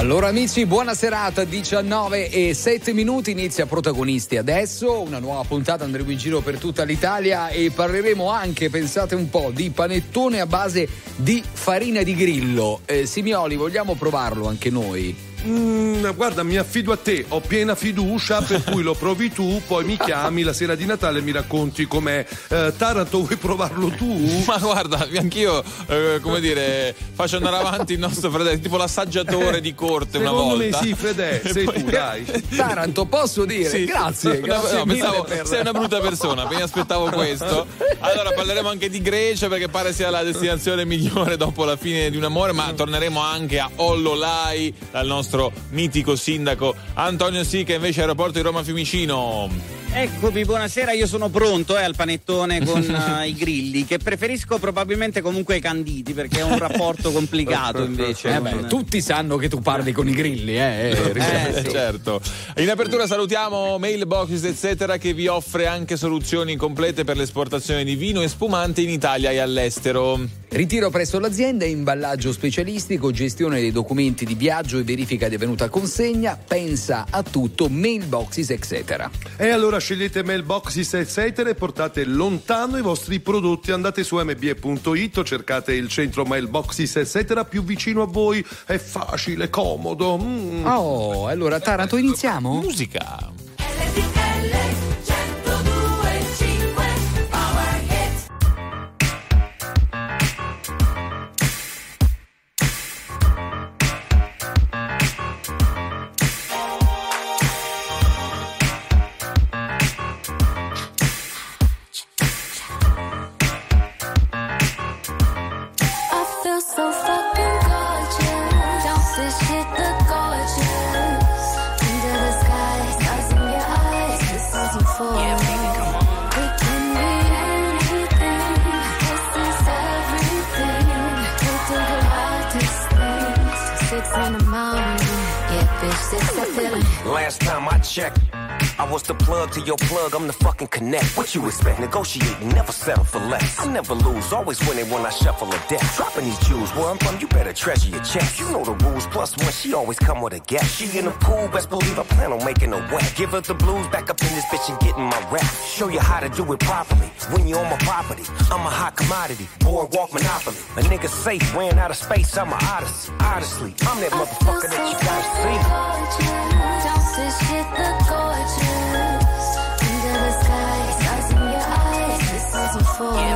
Allora amici, buona serata, 19:07, inizia Protagonisti adesso, una nuova puntata, andremo in giro per tutta l'Italia e parleremo anche, pensate un po', di panettone a base di farina di grillo. Simioli, vogliamo provarlo anche noi? Guarda, mi affido a te, ho piena fiducia, per cui lo provi tu, poi mi chiami la sera di Natale e mi racconti com'è. Taranto, vuoi provarlo tu? Ma guarda, anch'io, come dire, faccio andare avanti il nostro Fredè, tipo l'assaggiatore di corte una volta. Secondo me sì, Fredè, sei tu, dai. Taranto, posso dire? Sì. Grazie pensavo, sei una brutta persona, mi aspettavo questo. Allora parleremo anche di Grecia, perché pare sia la destinazione migliore dopo la fine di un amore, ma torneremo anche a Ollolai, dal nostro mitico sindaco Antonio Sica, invece aeroporto di Roma Fiumicino. Eccomi, buonasera, io sono pronto al panettone con i grilli, che preferisco probabilmente comunque ai canditi, perché è un rapporto complicato invece. Tutti sanno che tu parli con i grilli, sì. Certo. In apertura salutiamo Mailboxes eccetera, che vi offre anche soluzioni complete per l'esportazione di vino e spumante in Italia e all'estero. Ritiro presso l'azienda, imballaggio specialistico, gestione dei documenti di viaggio e verifica di avvenuta consegna, pensa a tutto Mailboxes eccetera. E allora scegliete Mailboxes eccetera e portate lontano i vostri prodotti, andate su mbe.it, cercate il centro Mailboxes eccetera più vicino a voi, è facile, comodo. Oh, allora Taranto, iniziamo? Musica. Last time I checked, I was the plug to your plug, I'm the fucking connect. What you expect? Negotiating, never settle for less. I never lose, always winning when I shuffle a deck. Dropping these jewels, where I'm from, you better treasure your checks. You know the rules, plus one, she always come with a gap. She in the pool, best believe I plan on making her wet. Give her the blues, back up in this bitch and getting my rap. Show you how to do it properly, when you're on my property. I'm a hot commodity, boardwalk monopoly. A nigga safe, ran out of space, I'm a odyssey. Honestly, I'm that motherfucker that you gotta see. This shit look gorgeous. Under the sky, stars in your eyes. This is euphoria.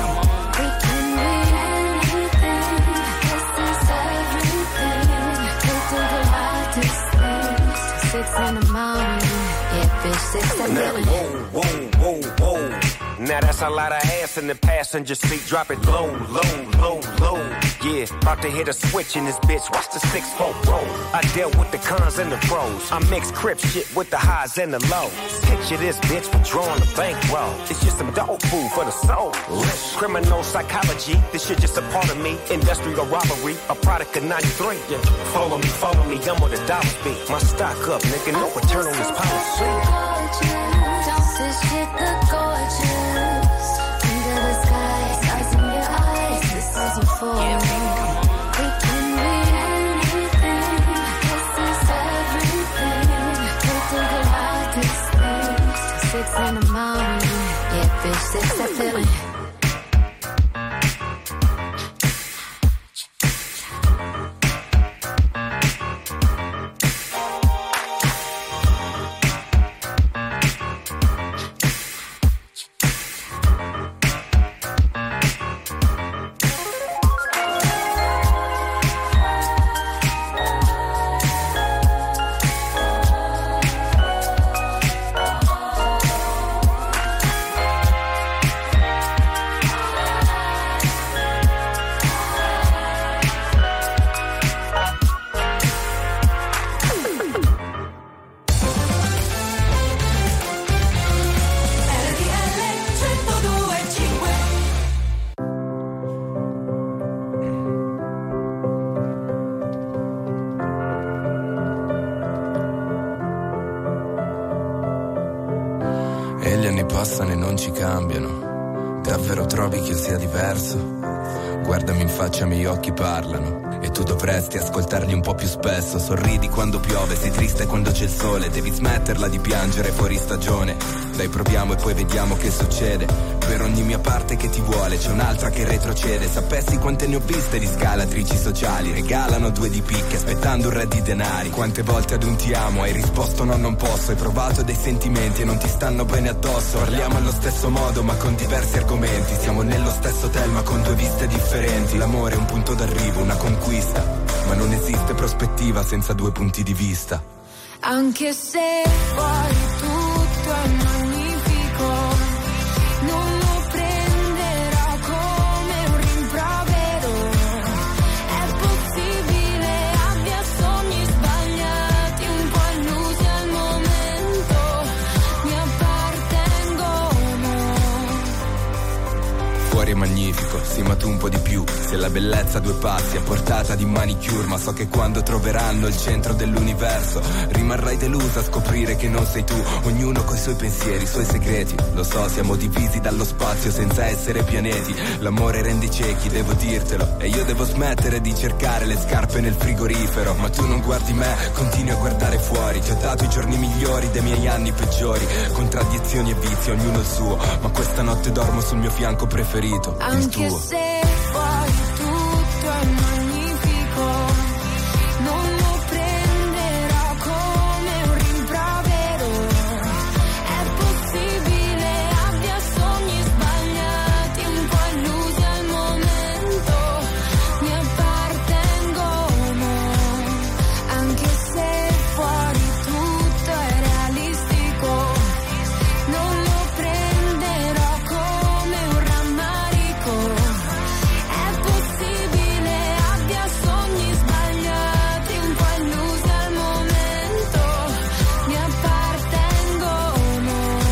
We can be anything. This is everything. We do the wildest things. 6 in the morning. Yeah, bitch, 6 at midnight. Whoa, whoa, whoa, whoa. Now that's a lot of ass in the passenger seat. Drop it low, low, low, low. Yeah, about to hit a switch in this bitch. Watch the 6-4 roll. I dealt with the cons and the pros. I mix crip shit with the highs and the lows. Picture this bitch withdrawing the bankroll. It's just some dog food for the soul. Criminal psychology, this shit just a part of me. Industrial robbery, a product of 93. Yeah. Follow me, I'm on the dollar speed. My stock up, nigga, no return on this policy. This shit look gorgeous. Under the sky, stars in your eyes. This is euphoria. We can be anything. This is everything. We do the wildest things. 6 in the morning. Yeah, bitch, 6 at feeling. Passano e non ci cambiano, Davvero trovi che io sia diverso? Guardami in faccia, i miei occhi parlano. E tu dovresti ascoltarli un po' più spesso. Sorridi quando piove, sei triste quando c'è il sole. Devi smetterla di piangere fuori stagione. Dai, proviamo e poi vediamo che succede. Per ogni mia parte che ti vuole c'è un'altra che retrocede. Sapessi quante ne ho viste di scalatrici sociali. Regalano 2 di picche aspettando un re di denari. Quante volte ad un ti amo hai risposto no, non posso. Hai provato dei sentimenti e non ti stanno bene addosso. Parliamo allo stesso modo ma con diversi argomenti. Siamo nello stesso hotel ma con 2 viste differenti. L'amore è un punto d'arrivo, una conquista, ma non esiste prospettiva senza 2 punti di vista. Anche se fuori tutto è magnifico, non lo prenderò come un rimprovero. È possibile abbia sogni sbagliati, un po' illusi al momento, mi appartengono. Fuori è magnifico, sì ma tu un po' di più. Se la bellezza a 2 passi a portata di manicure. Ma so che quando troveranno il centro dell'universo rimarrai delusa a scoprire che non sei tu. Ognuno coi suoi pensieri, i suoi segreti. Lo so, siamo divisi dallo spazio senza essere pianeti. L'amore rende ciechi, devo dirtelo. E io devo smettere di cercare le scarpe nel frigorifero. Ma tu non guardi me, continui a guardare fuori. Ti ho dato i giorni migliori dei miei anni peggiori. Contraddizioni e vizi, ognuno il suo. Ma questa notte dormo sul mio fianco preferito, il tuo. Anche se fuori tutto è magnifico, non lo prenderò come un rimprovero. È possibile abbia sogni sbagliati, un po' illusi al momento, mi appartengono. Anche se fuori tutto è realistico, non lo prenderò come un rammarico. È possibile abbia sogni sbagliati, un po' illusi al momento, mi appartengono.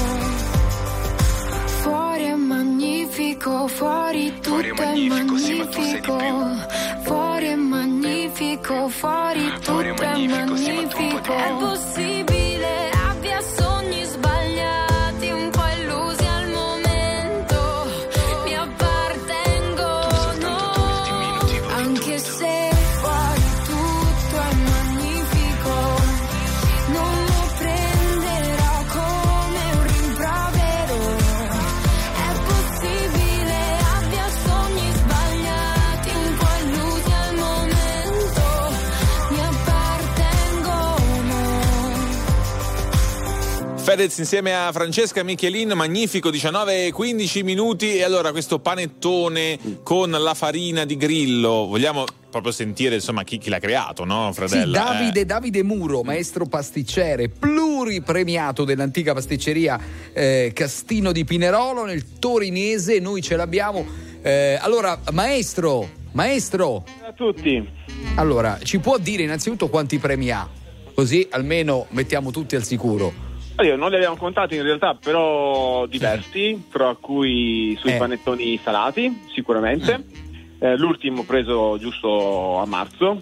Fuori è magnifico, fuori tutto è magnifico, sì, ma tu sei di più. Fuori è magnifico, fuori tutto è magnifico. È possibile abbia sogni sbagliati, un po' illusi al momento, mi appartengono. Anche se fuori tutto è magnifico, non lo prenderò come un rimprovero. È possibile abbia sogni sbagliati, un po' illusi al momento, mi appartengono. Fedez insieme a Francesca Michelin, magnifico, 19:15. E allora questo panettone con la farina di grillo, vogliamo proprio sentire insomma chi l'ha creato, no, Fradella? Sì, Davide Muro, maestro pasticcere pluripremiato dell'antica pasticceria Castino di Pinerolo nel torinese. Noi ce l'abbiamo. Allora, maestro, Ciao a tutti. allora ci può dire innanzitutto quanti premi ha? Così almeno mettiamo tutti al sicuro. Io non li abbiamo contati in realtà, però diversi, tra cui sui panettoni salati, sicuramente. L'ultimo preso giusto a marzo.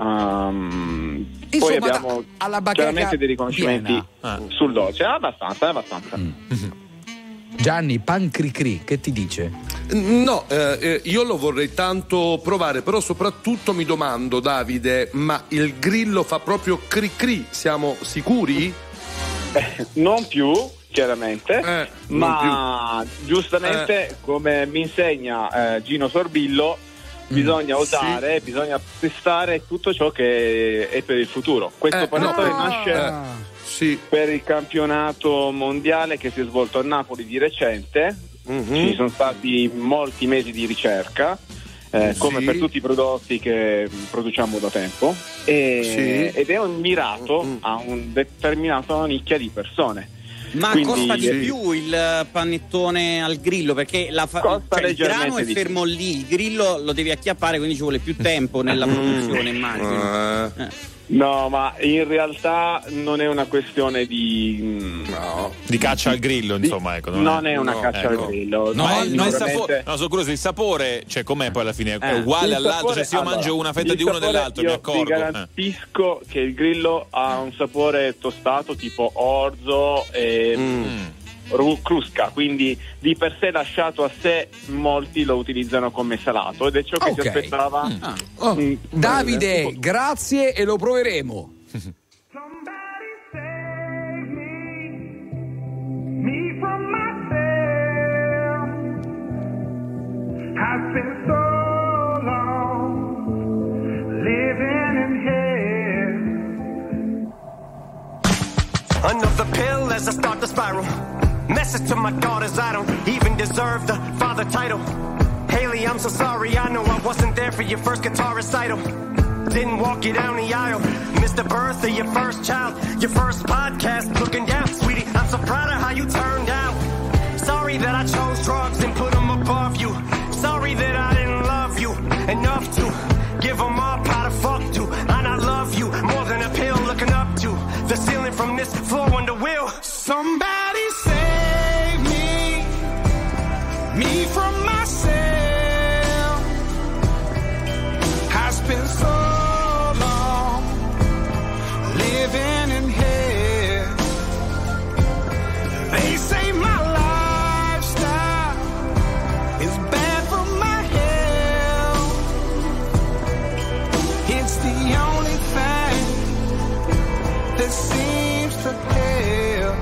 Poi abbiamo alla bacheca chiaramente dei riconoscimenti sul dolce. Abbastanza. Gianni, pan cri, che ti dice? No, io lo vorrei tanto provare, però soprattutto mi domando, Davide, ma il grillo fa proprio cri, siamo sicuri? Non più, chiaramente, ma più. Giustamente, come mi insegna Gino Sorbillo, bisogna osare, bisogna testare tutto ciò che è per il futuro. Questo panettone nasce per il campionato mondiale che si è svolto a Napoli di recente. Ci sono stati molti mesi di ricerca, come per tutti i prodotti che produciamo da tempo, ed è un mirato a un determinato nicchia di persone. Ma quindi, costa di più il panettone al grillo, perché il grano è fermo lì, il grillo lo devi acchiappare, quindi ci vuole più tempo nella produzione, immagino. No, ma in realtà non è una questione di caccia al grillo, insomma, ecco. Non è una caccia al grillo. Ma il sapore, sono curioso, il sapore, cioè com'è poi alla fine? È uguale all'altro? Cioè se io mangio una fetta di uno e dell'altro mi accorgo. Vi garantisco che il grillo ha un sapore tostato tipo orzo e crusca, quindi di per sé lasciato a sé molti lo utilizzano come salato ed è ciò che si aspettava. Davide, grazie e lo proveremo. I've been so long living in hell. Another pill as I start to spiral. Message to my daughters, I don't even deserve the father title. Haley, I'm so sorry, I know I wasn't there for your first guitar recital. Didn't walk you down the aisle. Missed the birth of your first child. Your first podcast, looking down. Sweetie, I'm so proud of how you turned out. Sorry that I chose drugs and put them above you. Sorry that I didn't love you enough to give them up how to fuck to. And I love you more than a pill looking up to the ceiling from this floor on the wheel. Somebody save me from myself. I spent so long living in hell. They say my lifestyle is bad for my health. It's the only thing that seems to help.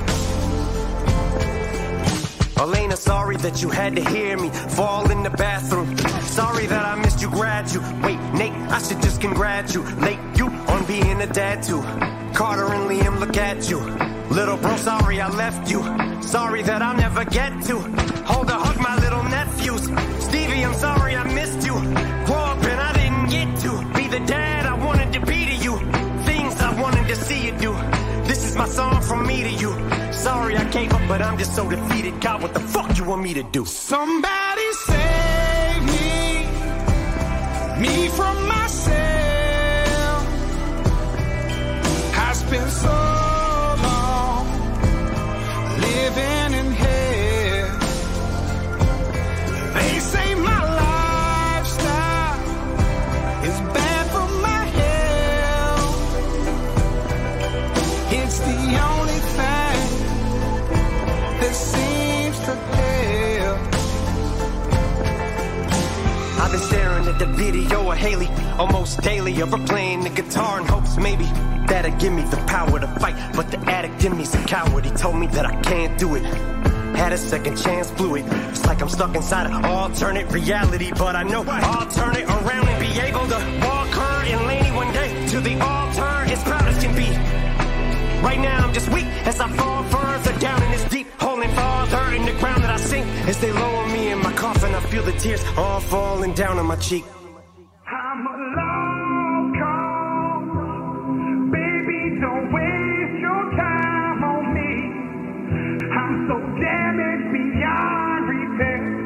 Elena, sorry that you had to hear me fall in the bathroom. Sorry that I missed you graduate. Nate, I should just congratulate you on being a dad too. Carter and Liam, look at you. Little bro, sorry I left you. Sorry that I'll never get to hold or hug my little nephews. Stevie, I'm sorry I missed you. Grow up and I didn't get to be the dad I wanted to be to you. Things I wanted to see you do. This is my song from me to you. Sorry I gave up, but I'm just so defeated. God, what the fuck you want me to do? Somebody save me from myself. I spent so long living in hell. They say my lifestyle is bad for my health. It's the only thing that seems to help. I've been staring at the video of Haley almost daily of her playing the guitar in hopes maybe that'll give me the power to fight. But the addict in me's a coward. He told me that I can't do it. Had a second chance, blew it. It's like I'm stuck inside an alternate reality, but I know I'll turn it around and be able to walk her and Lainey one day to the altar as proud as can be. Right now I'm just weak as I fall further down in this deep hole and farther in the ground that I sink. As they lower me in my coffin, I feel the tears all falling down on my cheek. I'm a lost cause. Baby, don't waste your time on me. I'm so damaged beyond repair.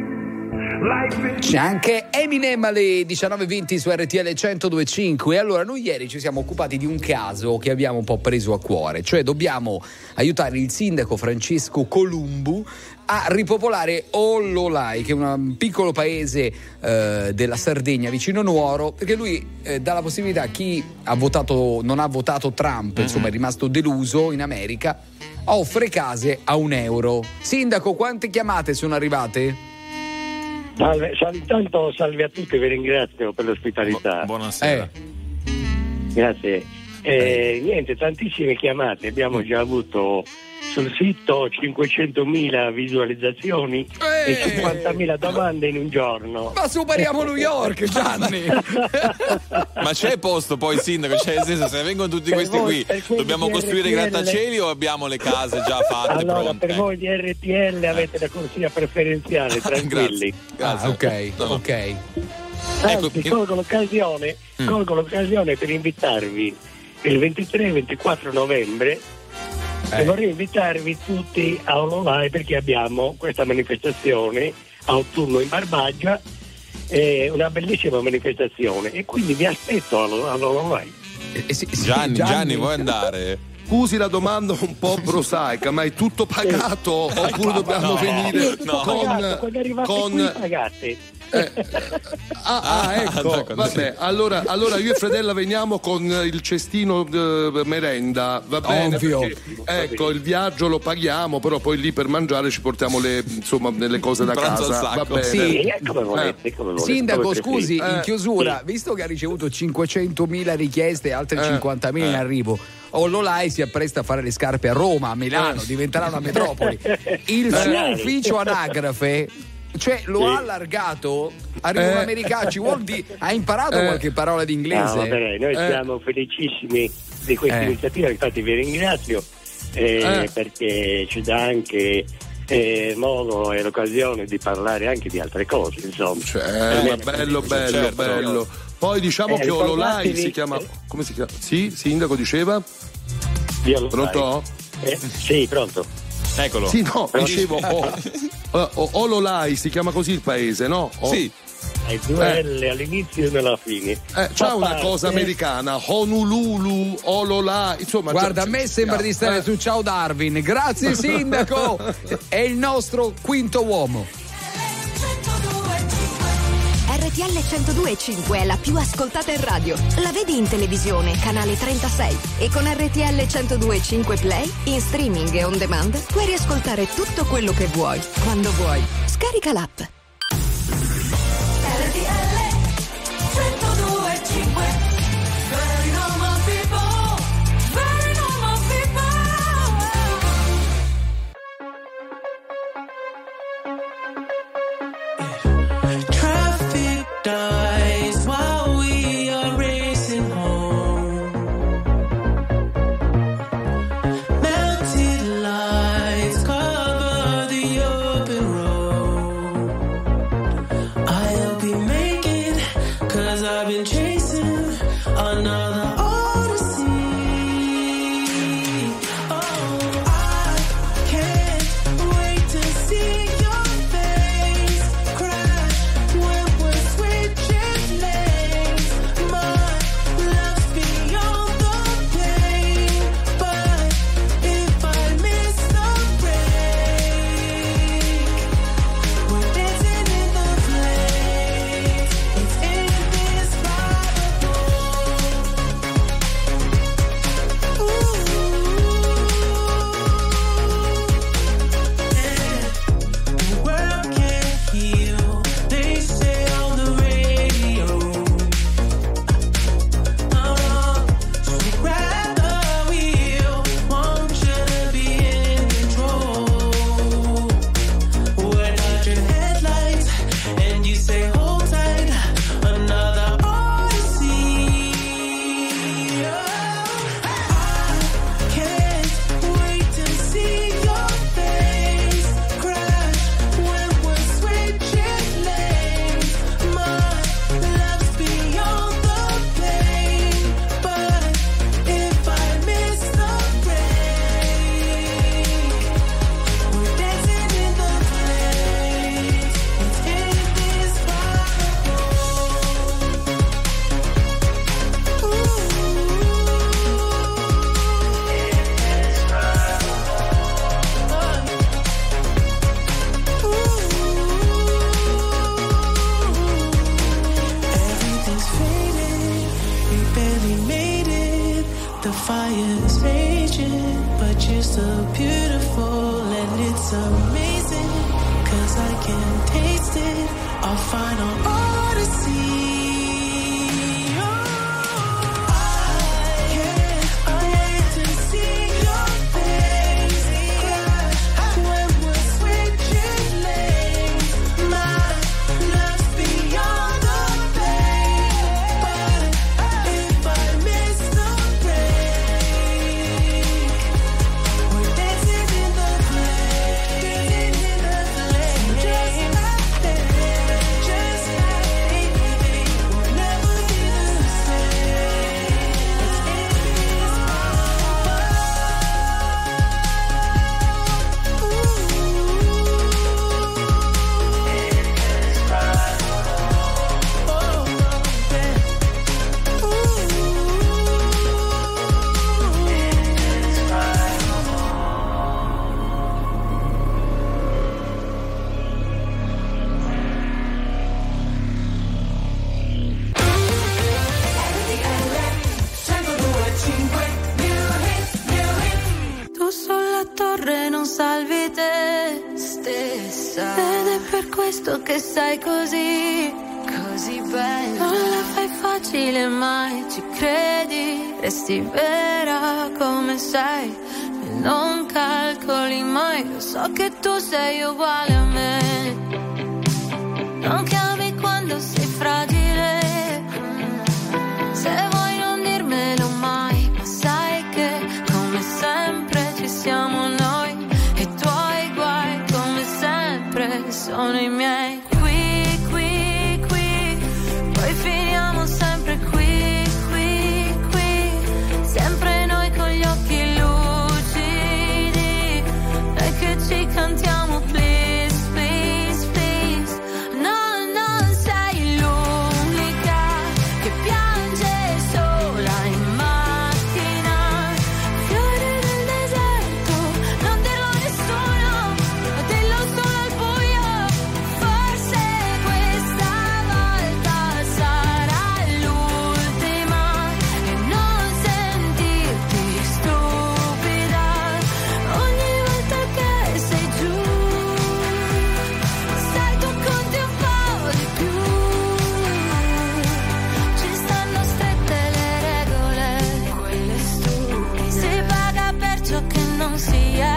C'è anche Eminem alle 19:20 su RTL 102.5. E allora noi ieri ci siamo occupati di un caso che abbiamo un po' preso a cuore, cioè dobbiamo aiutare il sindaco Francesco Columbu a ripopolare Ollolai, che è un piccolo paese della Sardegna vicino Nuoro, perché lui dà la possibilità a chi ha votato, non ha votato Trump, insomma è rimasto deluso in America, offre case a €1. Sindaco, quante chiamate sono arrivate? Salve, intanto salve a tutti, vi ringrazio per l'ospitalità. Buonasera. Grazie. Niente, tantissime chiamate, abbiamo già avuto sul sito 500.000 visualizzazioni e 50.000 domande in un giorno. Ma superiamo New York, Gianni! Ma c'è posto poi, sindaco? Cioè, nel senso, se vengono tutti questi qui, dobbiamo costruire i grattacieli o abbiamo le case già fatte, allora, pronte? per voi di RTL avete la corsia preferenziale, tranquilli. Grazie. Ok. Anzi, colgo l'occasione per invitarvi il 23 e 24 novembre e vorrei invitarvi tutti a Ollolai, perché abbiamo questa manifestazione autunno in Barbagia, una bellissima manifestazione, e quindi vi aspetto all'Ollolai. Gianni, vuoi andare? Scusi la domanda un po' prosaica, ma è tutto pagato oppure dobbiamo venire quando arrivate qui pagate? Ecco, vabbè, allora io e Fredella veniamo con il cestino merenda, va bene? Ovvio. Ecco, il viaggio lo paghiamo, però poi lì per mangiare ci portiamo delle cose da casa, va bene? Sì, come volete. Sindaco, scusi, in chiusura, visto che ha ricevuto 500.000 richieste e altre 50.000 in arrivo, Ollolai si appresta a fare le scarpe a Roma, a Milano, diventerà una metropoli. Il suo ufficio anagrafe, cioè lo ha allargato? Arriva un americano, ha imparato qualche parola di inglese? No, vabbè, noi siamo felicissimi di questa iniziativa, infatti vi ringrazio perché ci dà anche modo e l'occasione di parlare anche di altre cose, insomma. Bello. Poi diciamo che Ollolai si chiama, come si chiama? Sì, sindaco diceva? Pronto? Sì, pronto. Eccolo. Sì, no, dicevo Ollolai si chiama così il paese, no? Sì. Hai due L all'inizio e nella fine. C'è una cosa americana, Honolulu, Ollolai, insomma. Guarda, a me sembra di stare su Ciao Darwin. Grazie sindaco. È il nostro quinto uomo. RTL 102.5 è la più ascoltata in radio. La vedi in televisione, canale 36. E con RTL 102.5 Play, in streaming e on demand, puoi riascoltare tutto quello che vuoi, quando vuoi. Scarica l'app. per questo che sei così, così bella. Non la fai facile mai, ci credi, resti vera come sei e non calcoli mai. Io so che tu sei uguale a me, non chiami quando sei fragile, se vuoi non dirmelo mai, ma sai che come sempre ci siamo noi e i tuoi guai come sempre sono i miei. Qui, qui, qui, poi finiamo sempre qui, qui, qui, sempre noi con gli occhi lucidi, noi che ci cantiamo please, please, please. No, non sei l'unica che piange sola in macchina, fiori nel deserto, non dirlo a nessuno, dillo solo al buio, forse questa volta sarà l'ultima e non sentirti stupida ogni volta che sei giù, sai tu conti un po' di più, ci stanno strette le regole, quelle stupide, si paga per ciò che non si è,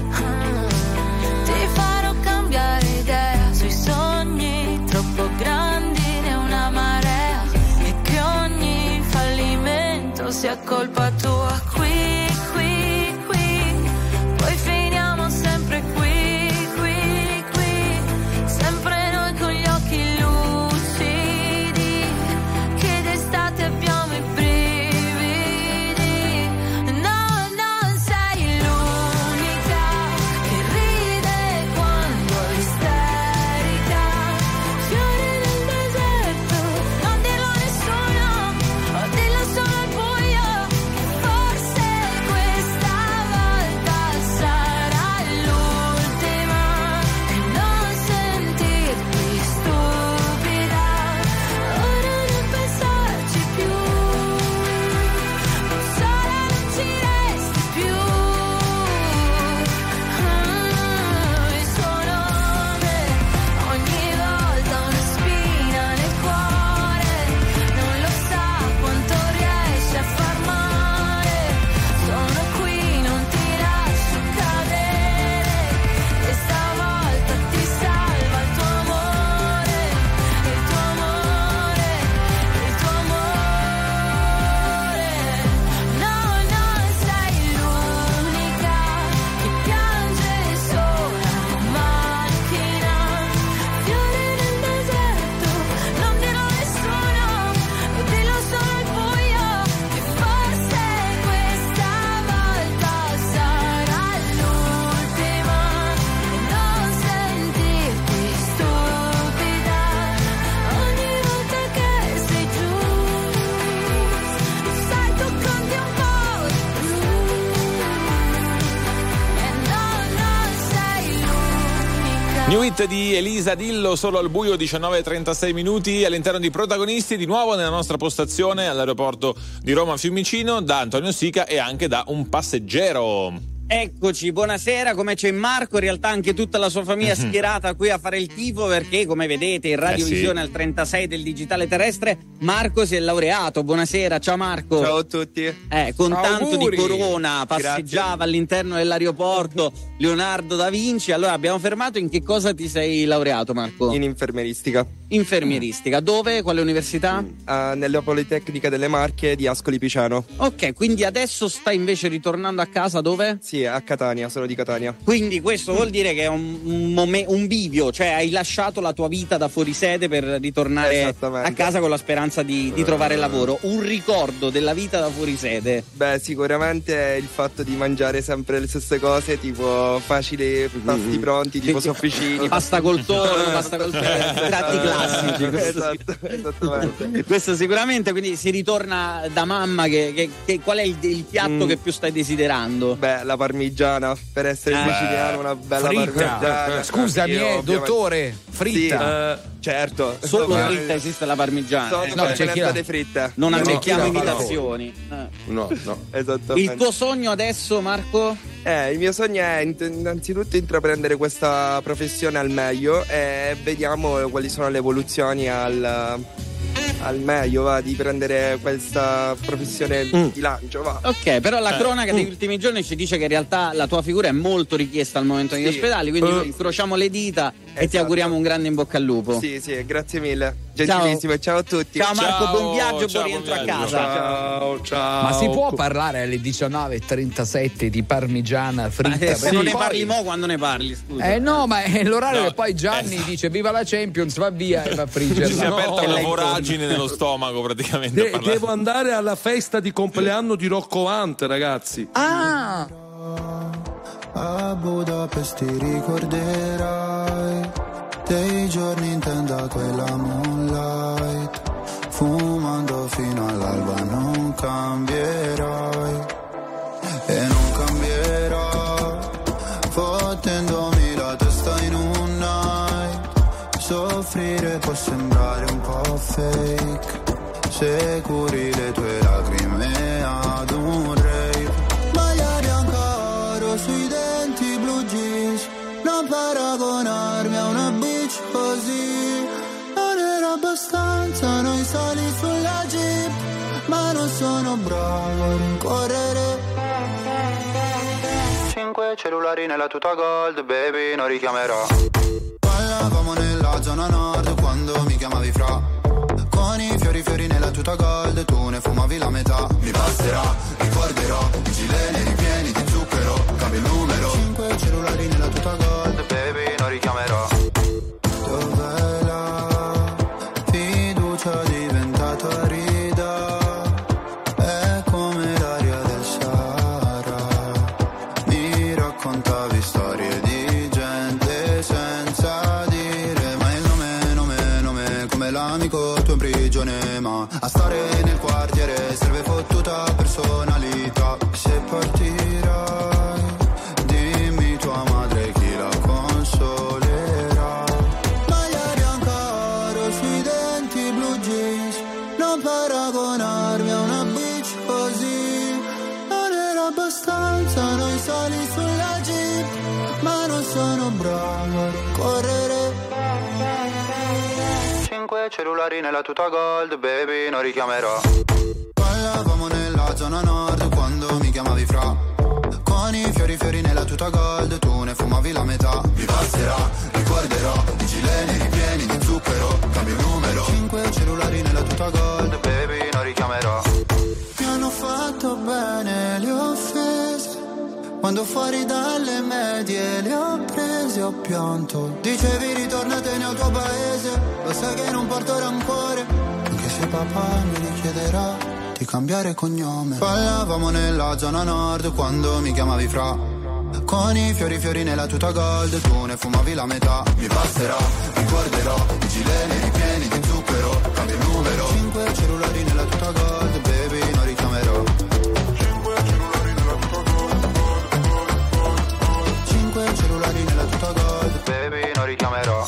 ti farò cambiare idea sui sogni troppo grandi, ne una marea e che ogni fallimento sia colpa tua. Qui, qui, qui, poi finiamo sempre qui, qui, qui, sempre noi con gli occhi lucidi, che d'estate abbiamo i brividi. No, non sei l'unica che ride quando è isterica, fiori nel deserto, non dirlo a nessuno, dillo solo al buio, che forse questa volta sarà l'ultima e non sentirti stupida, ora non pensarci più, sola non ci resti più, il suo nome ogni volta una spina nel cuore, non lo sa quanto riesce a far male, sono qui, non ti lascio cadere, e stavolta ti salva il tuo amore, il tuo amore, il tuo amore. No, non sei l'unica che piange sola in macchina, fiori nel deserto, non dirlo a nessuno, dillo solo al buio, che forse questa volta sarà l'ultima e non sentirti stupida ogni volta che sei giù, sai tu conti un po' di più, e no, non sei l'unica. New hit di Elisa, dillo solo al buio, 19:36 minuti all'interno di Protagonisti, di nuovo nella nostra postazione all'aeroporto di Roma Fiumicino, da Antonio Sica e anche da un passeggero. Eccoci, buonasera, come c'è Marco, in realtà anche tutta la sua famiglia schierata qui a fare il tifo, perché come vedete in radiovisione al 36 del digitale terrestre Marco si è laureato. Buonasera, ciao Marco. Ciao a tutti. Con Ciao, tanto auguri. di corona, passeggiava Grazie. all'interno dell'aeroporto Leonardo da Vinci. Allora abbiamo fermato, in che cosa ti sei laureato Marco? In infermieristica. Infermieristica, dove? Quale università? Nella Politecnica delle Marche di Ascoli Piceno. Ok, quindi adesso stai invece ritornando a casa dove? Sì, a Catania, sono di Catania. Quindi questo vuol dire che è un bivio, cioè hai lasciato la tua vita da fuorisede per ritornare a casa con la speranza di trovare lavoro. Un ricordo della vita da fuorisede? Beh, sicuramente il fatto di mangiare sempre le stesse cose, tipo facili, pasti pronti, tipo sofficini. Pasta col tonno, pasta col tratti classici. Esatto, esattamente. Questo sicuramente, quindi si ritorna da mamma, qual è il piatto che più stai desiderando? Beh, la parmigiana, per essere siciliano, una bella parmigiana. Scusami, dottore, fritta. Sì, certo. Solo fritta esiste la parmigiana. No, ce ne state fritte. Non ammecchiamo imitazioni. No. Esattamente. Il tuo sogno adesso, Marco? Il mio sogno è innanzitutto intraprendere questa professione al meglio e vediamo quali sono le evoluzioni al meglio, di prendere questa professione di lancio, Ok, però la cronaca degli ultimi giorni ci dice che in realtà la tua figura è molto richiesta al momento negli ospedali, quindi noi incrociamo le dita e ti auguriamo un grande in bocca al lupo. Sì, grazie mille. Gentilissimo, ciao a tutti. Ciao Marco, buon viaggio, buon rientro a casa. Ciao. Ma si può parlare alle 19:37 di parmigiana fritta? Se non ne parli mo, quando ne parli, scusa. No, ma è l'orario che poi Gianni dice viva la Champions, va via e va a friggere. Si è aperta una voragine nello stomaco praticamente. Devo andare alla festa di compleanno di Rocco Hunt, ragazzi. Ah! A Budapest ti ricorderai dei giorni in tenda quella moonlight, fumando fino all'alba non cambierai e non cambierò, fottendomi la testa in un night. Soffrire può sembrare un po' fake se curi le tue lacrime ad un rave. Maglia bianca oro sui denti, blu jeans, non paragonarmi a una bitch così. Non era abbastanza noi sali sulla jeep, ma non sono bravo a rincorrere. 5 cellulari nella tuta gold, baby, non richiamerò. Parlavamo nella zona nord quando mi chiamavi fra, con i fiori nella tuta gold, tu ne fumavi la metà. Mi passerà, ricorderò, i gileni ripieni di zucchero, cambio il numero. 5 cellulari nella tuta gold, baby, non richiamerò. Dov'è la fiducia diventata rida? È come l'aria del Sahara. Mi raccontavi storie di gente senza dire mai il nome, come l'amico tuo in prigione, ma a stare nel quartiere serve fottuta personalità. Se partirai, dimmi tua madre chi la consolerà. Maglia bianca oro sui denti, blu jeans, non paragonarmi a una bitch così. Non era abbastanza noi sali sulla jeep, ma non sono bravo a correre. 5 cellulari nella tuta gold, baby, non richiamerò. Parlavamo nella zona nord quando mi chiamavi fra, con i fiori nella tuta gold, tu ne fumavi la metà. Mi passerà, ricorderò, i gileni ripieni di zucchero, cambio il numero. 5 cellulari nella tuta gold, baby, non richiamerò. Mi hanno fatto bene le offese, quando fuori dalle medie le ho prese, ho pianto. Dicevi ritornatene al tuo paese, lo sai che non porto rancore, anche se papà mi richiederà di cambiare cognome. Parlavamo nella zona nord quando mi chiamavi fra, con i fiori nella tuta gold, tu ne fumavi la metà. Mi passerà, ricorderò, i gileni ripieni di zucchero, cambio il numero. 5 cellulari nella tuta gold, baby, non richiamerò. 5 cellulari nella tuta gold, baby, non richiamerò.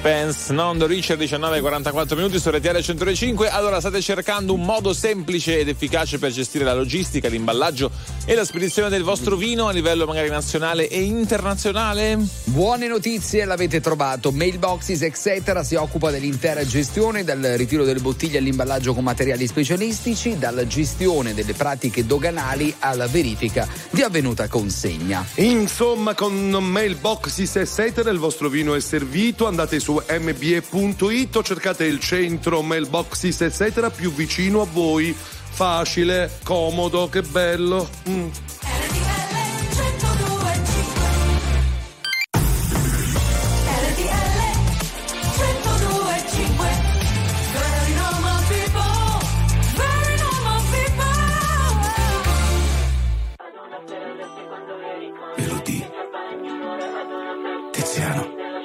Spence, non the Richard, 19:44 minuti su RTL 105. Allora, state cercando un modo semplice ed efficace per gestire la logistica, l'imballaggio e la spedizione del vostro vino a livello magari nazionale e internazionale? Buone notizie, l'avete trovato. Mailboxes Etc. si occupa dell'intera gestione, dal ritiro delle bottiglie all'imballaggio con materiali specialistici, dalla gestione delle pratiche doganali alla verifica di avvenuta consegna. Insomma, con Mailboxes Etc. il vostro vino è servito. Andate su mbe.it o cercate il centro Mailboxes Etc. più vicino a voi. Facile, comodo, che bello. Elodie, Tiziano.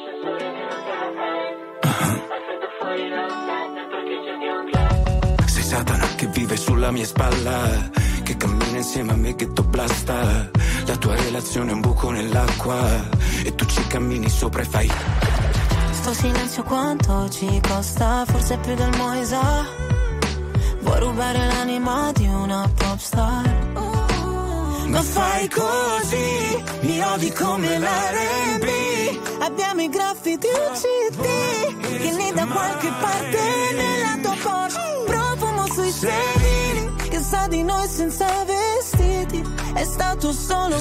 Sei Satana che vive sulla mia spalla, che cammina insieme a me che blasta. La tua relazione è un buco nell'acqua e tu ci cammini sopra e fai. Sto silenzio quanto ci costa, forse più del Moisa. Vuoi rubare l'anima di una popstar? Ma fai così, mi odi come l'R&B. Abbiamo i graffiti uccidi, che lì da qualche parte nella tua Porsche. Profumo sui sedili, che sa di noi senza vestiti. È stato solo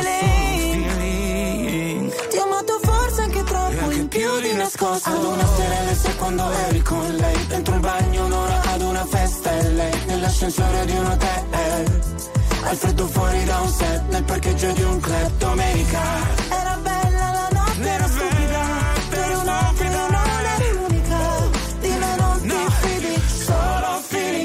feeling. Ti ho amato forse anche troppo, in più di nascosto. Ad una stella se quando eri con lei, dentro il bagno un'ora ad una festa e lei nell'ascensore di un hotel. Al freddo fuori da un set, nel parcheggio di un club domenica. Era bella la notte, era stupida, per un attimo non eri l'unica. Di me non ti fidi, solo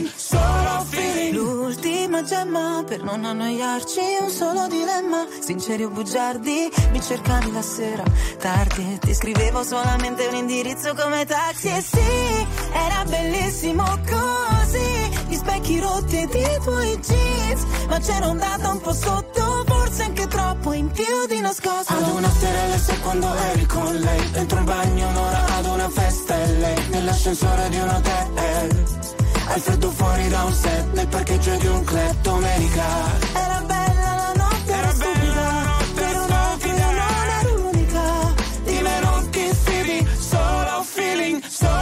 feeling. L'ultima gemma, per non annoiarci, un solo dilemma. Sinceri o bugiardi, mi cercavi la sera tardi e ti scrivevo solamente un indirizzo come taxi. E sì, era bellissimo così, gli specchi rotti ed i tuoi jeans, ma c'era ondata un po' sotto, forse anche troppo, in più di nascosto. Ad una stella se quando eri con lei, dentro un bagno un'ora ad una festa e lei nell'ascensore di un hotel. Al freddo fuori da un set, nel parcheggio di un club domenica. Era bella la notte, era stupida, per un attimo non eri l'unica. Di me non ti fidi, solo feeling.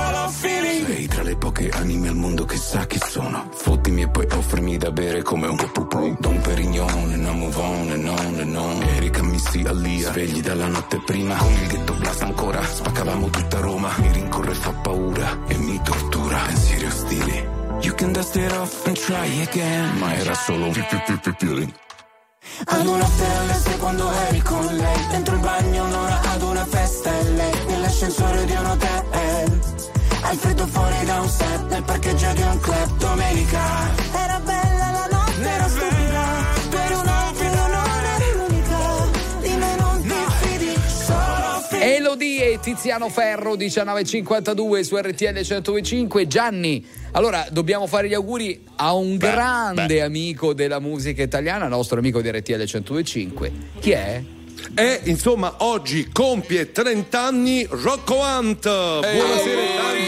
Sei tra le poche anime al mondo che sa chi sono. Fottimi e poi offrimi da bere come un pupù. Don Perignon, and I move on and on and on. Erika, Missy, Alia, svegli dalla notte prima. Con il ghetto blast ancora, spaccavamo tutta Roma. Mi rincorre e fa paura e mi tortura. Pensieri ostili, you can dust it off and try again. Ma era solo un feeling. Ad una stella se quando eri con lei, dentro il bagno un'ora ad una festa e lei nell'ascensore di un hotel. Al freddo fuori da un set, nel parcheggio di un club domenica. Era bella la notte, era stupida, per un attimo non eri l'unica. Di me non ti fidi, solo feeling. Elodie e Tiziano Ferro, 19:52 su RTL 105. Gianni, allora dobbiamo fare gli auguri a un grande amico della musica italiana, nostro amico di RTL 105. Chi è? Insomma, oggi compie 30 anni Rocco Hunt. Buonasera, tanti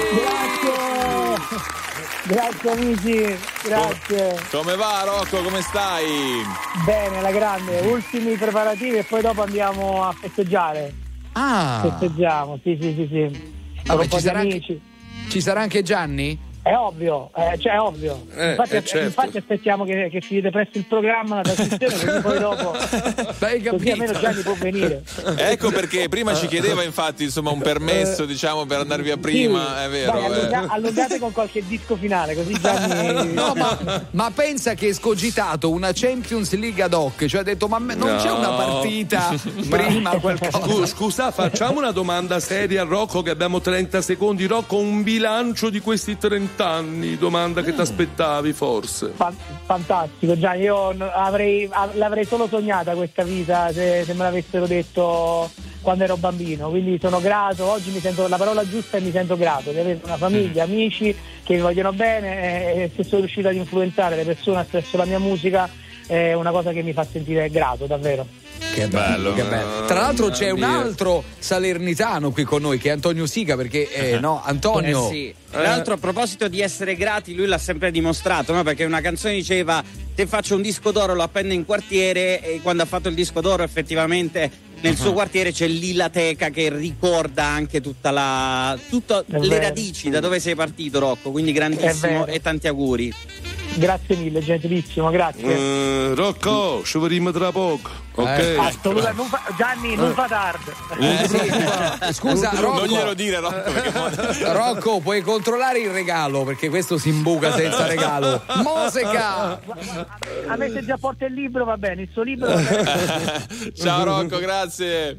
auguri. Grazie amici, grazie. Come va Rocco, come stai? Bene, alla grande, ultimi preparativi e poi dopo andiamo a festeggiare. Festeggiamo, sì. Con un po' di amici. Ci sarà anche Gianni? È ovvio, è ovvio. Infatti aspettiamo che finite presto il programma, la trasmissione, così poi dopo così almeno Gianni può venire. Ecco perché prima ci chiedeva infatti insomma un permesso diciamo per andare via prima, sì, è vero. Dai, allungate con qualche disco finale, così Gianni. No, ma pensa che è scogitato una Champions League ad hoc, cioè ha detto ma non c'è una partita prima qualcosa. Scusa, facciamo una domanda seria a Rocco che abbiamo 30 secondi. Rocco, un bilancio di questi 30 anni, domanda che ti aspettavi forse. Fantastico Gianni, io l'avrei solo sognata questa vita se me l'avessero detto quando ero bambino, quindi sono grato, oggi mi sento la parola giusta e mi sento grato di avere una famiglia, amici che mi vogliono bene e se sono riuscito ad influenzare le persone attraverso la mia musica è una cosa che mi fa sentire grato, davvero. Che bello, che bello. Tra l'altro c'è un altro salernitano qui con noi che è Antonio Sica, perché Antonio. Sì. Tra l'altro, a proposito di essere grati, lui l'ha sempre dimostrato, no? Perché una canzone diceva: se faccio un disco d'oro lo appendo in quartiere, e quando ha fatto il disco d'oro effettivamente nel suo quartiere c'è l'Ilateca che ricorda anche tutte le radici da dove sei partito, Rocco, quindi grandissimo e tanti auguri. Grazie mille, gentilissimo, grazie. Rocco, ci vedremo tra poco. Ok. Assolutamente, Gianni, non fa tardi. Scusa, Rocco. Non glielo dire, Rocco. Rocco, puoi controllare il regalo, perché questo si imbuca senza regalo. Mosica! A me se già porta il libro va bene, il suo libro va bene. Ciao Rocco, grazie.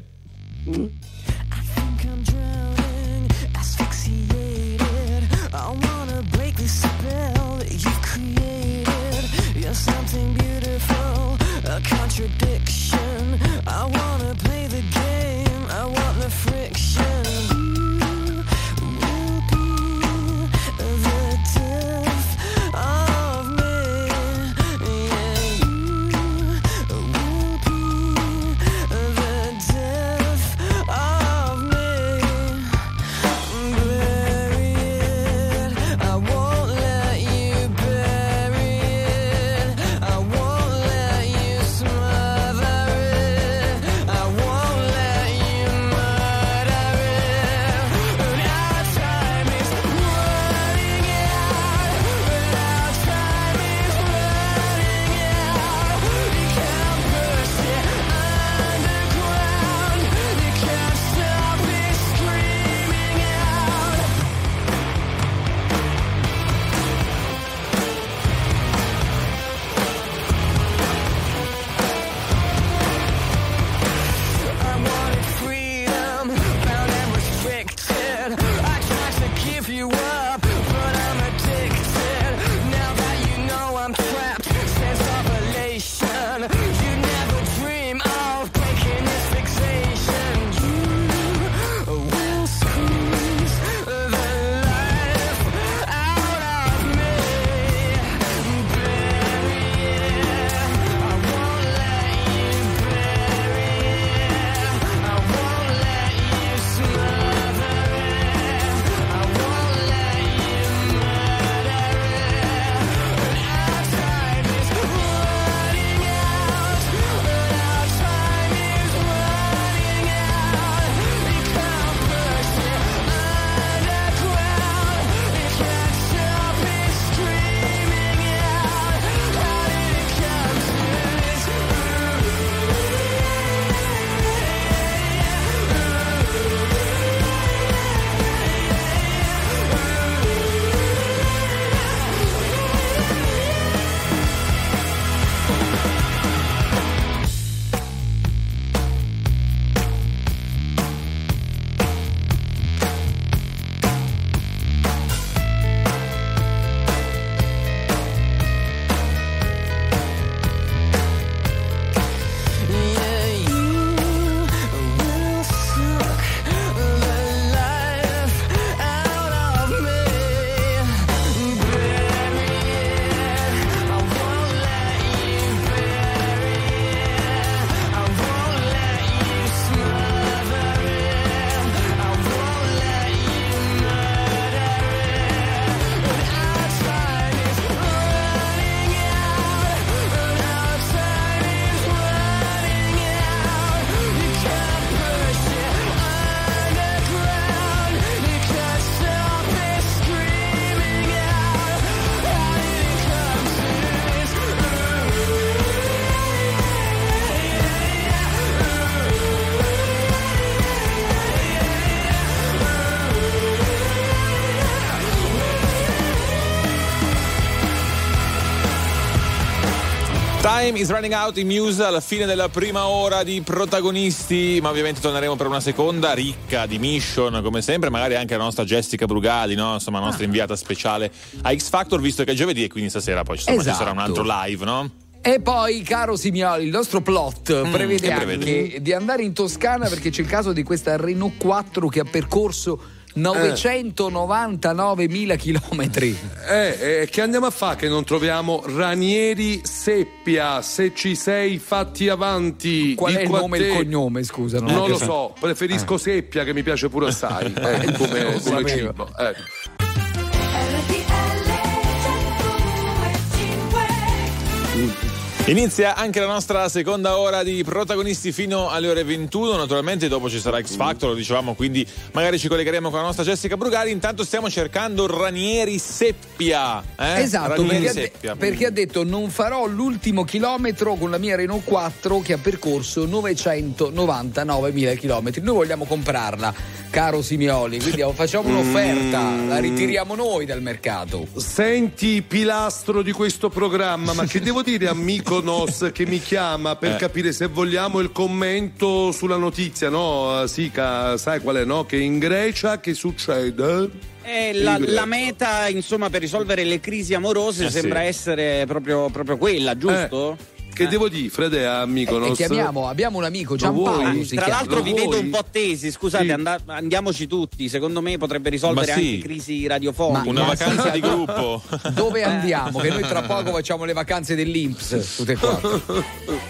Something beautiful, a contradiction. I wanna play the game, I want the friction. You will be the death of me. Yeah, you will be the death of me. Bury it, I won't let you bury it. I won't let you smother it. I won't let you murder it. But our time is running out. But our time is running out. You can't push it underground. You can't stop it screaming out. I wanted freedom, bound and restricted. I tried to give you up, but I'm addicted. Now that you know I'm trapped, sense of elation. You never dream of breaking this fixation. You will squeeze the life out of me. Bury it, I won't let you bury it. I won't let you smother it. I won't let you murder it. But our time is running out. But our time is running out. You can't push it underground. You can't stop it screaming out. How did it come to this? Yeah, you will suck the life out of me. Bury it, I won't let you bury it. I won't let you smother it. I won't let you murder it. But our time is running out. But our time is running out. You can't push it underground. You can't stop it screaming out. How did it come to this? Time is running out in Muse alla fine della prima ora di protagonisti, ma ovviamente torneremo per una seconda ricca di mission come sempre, magari anche la nostra Jessica Brugali, no? Insomma, la nostra inviata speciale a X Factor, visto che è giovedì e quindi stasera poi ci sarà un altro live, no? E poi, caro Simioli, il nostro plot prevede anche di andare in Toscana, perché c'è il caso di questa Renault 4 che ha percorso 999.000 chilometri. Che andiamo a fare che non troviamo Ranieri Seppia? Se ci sei, fatti avanti. Qual è il Dico a nome e te. il cognome, scusa? Non lo so, preferisco Seppia, che mi piace pure assai, come cibo. Inizia anche la nostra seconda ora di protagonisti fino alle ore 21. Naturalmente dopo ci sarà X Factor, lo dicevamo, quindi magari ci collegheremo con la nostra Jessica Brugari. Intanto stiamo cercando Ranieri Seppia. Esatto, Ranieri Seppia. perché ha detto non farò l'ultimo chilometro con la mia Renault 4 che ha percorso 999.000 chilometri. Noi vogliamo comprarla, caro Simioli, quindi facciamo un'offerta, la ritiriamo noi dal mercato. Senti, pilastro di questo programma, ma che devo dire amico Nos che mi chiama per capire se vogliamo il commento sulla notizia, no? Sica, sai qual è, no? Che in Grecia che succede? La meta, insomma, per risolvere le crisi amorose sembra essere proprio quella, giusto? Che devo dire, Frede, amico Nos? Abbiamo un amico, Giampaolo. Tra l'altro vi vedo un po' tesi, scusate, andiamoci tutti, secondo me potrebbe risolvere anche crisi radiofoniche. Una vacanza di gruppo. Dove andiamo? Che noi tra poco facciamo le vacanze dell'Inps, tutte e quattro.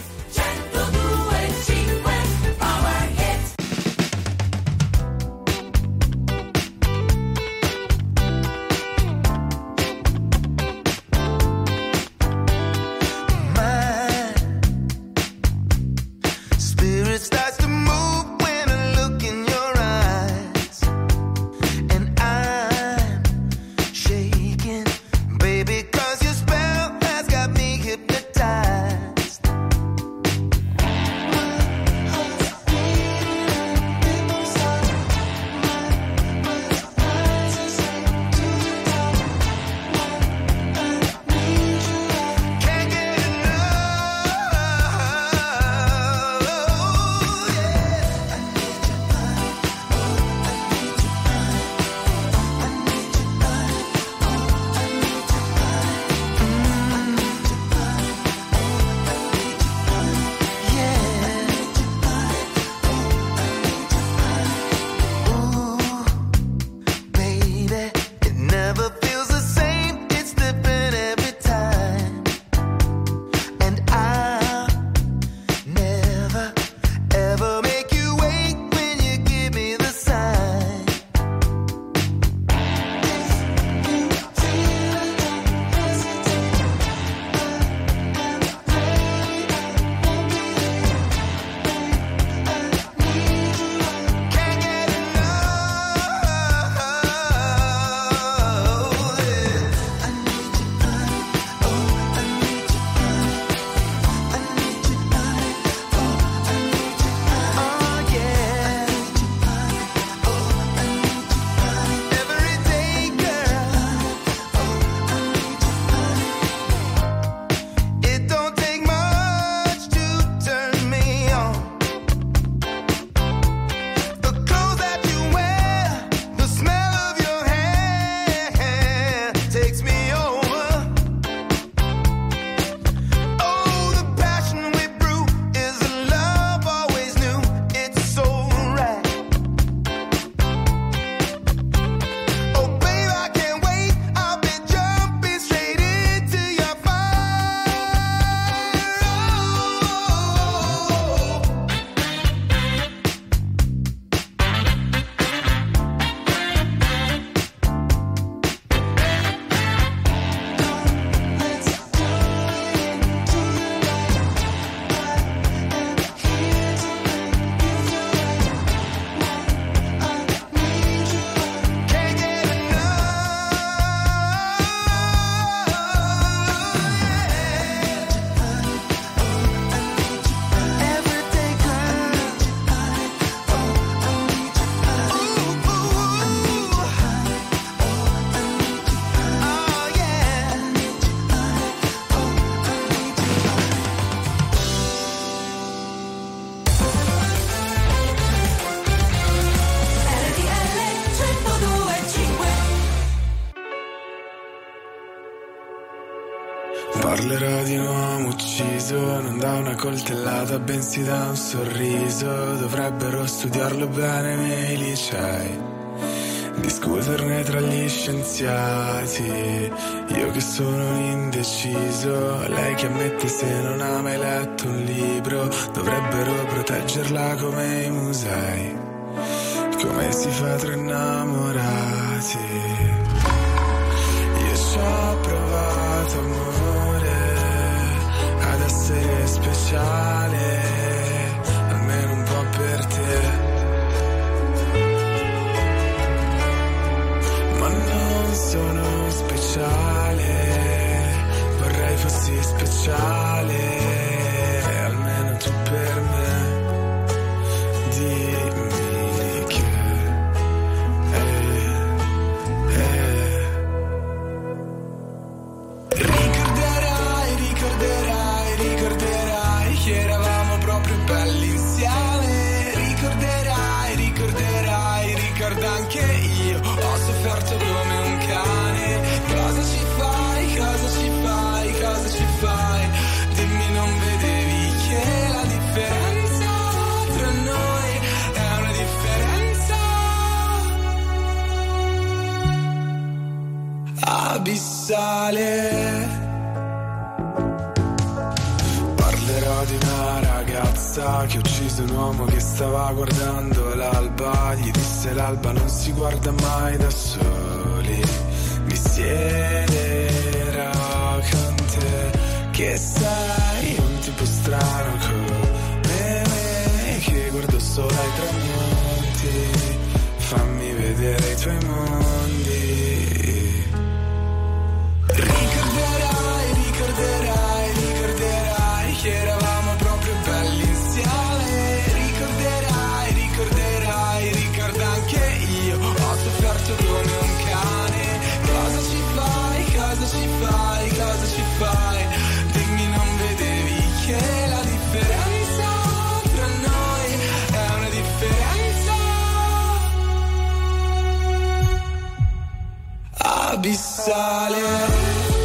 Parlerò di un uomo ucciso, non da una coltellata bensì da un sorriso. Dovrebbero studiarlo bene nei licei discuterne tra gli scienziati. Io che sono un indeciso, lei che ammette se non ha mai letto un libro. Dovrebbero proteggerla come i musei, come si fa tra innamorati. Io ci ho provato, amore, ad essere speciale, almeno un po' per te. Ma non sono speciale, vorrei fossi speciale, almeno tu per me. Dimmi che ricorderai che eravamo proprio belli insieme. Ricorderai, ricorda anche io, ho sofferto come un cane. Cosa ci fai? Dimmi, non vedevi che la differenza tra noi è una differenza abissale. Parlerò di una ragazza che ha ucciso un uomo che stava guardando l'alba. Gli disse l'alba non si guarda mai da soli. Mi siederò con te, che sei un tipo strano come me, che guardo solo ai tramonti. Fammi vedere i tuoi mondi. Ricorderai che eravamo proprio belli insieme. Ricorderai, ricorda anche io, ho sofferto come un cane. Cosa ci fai? Dimmi, non vedevi che la differenza tra noi è una differenza abissale.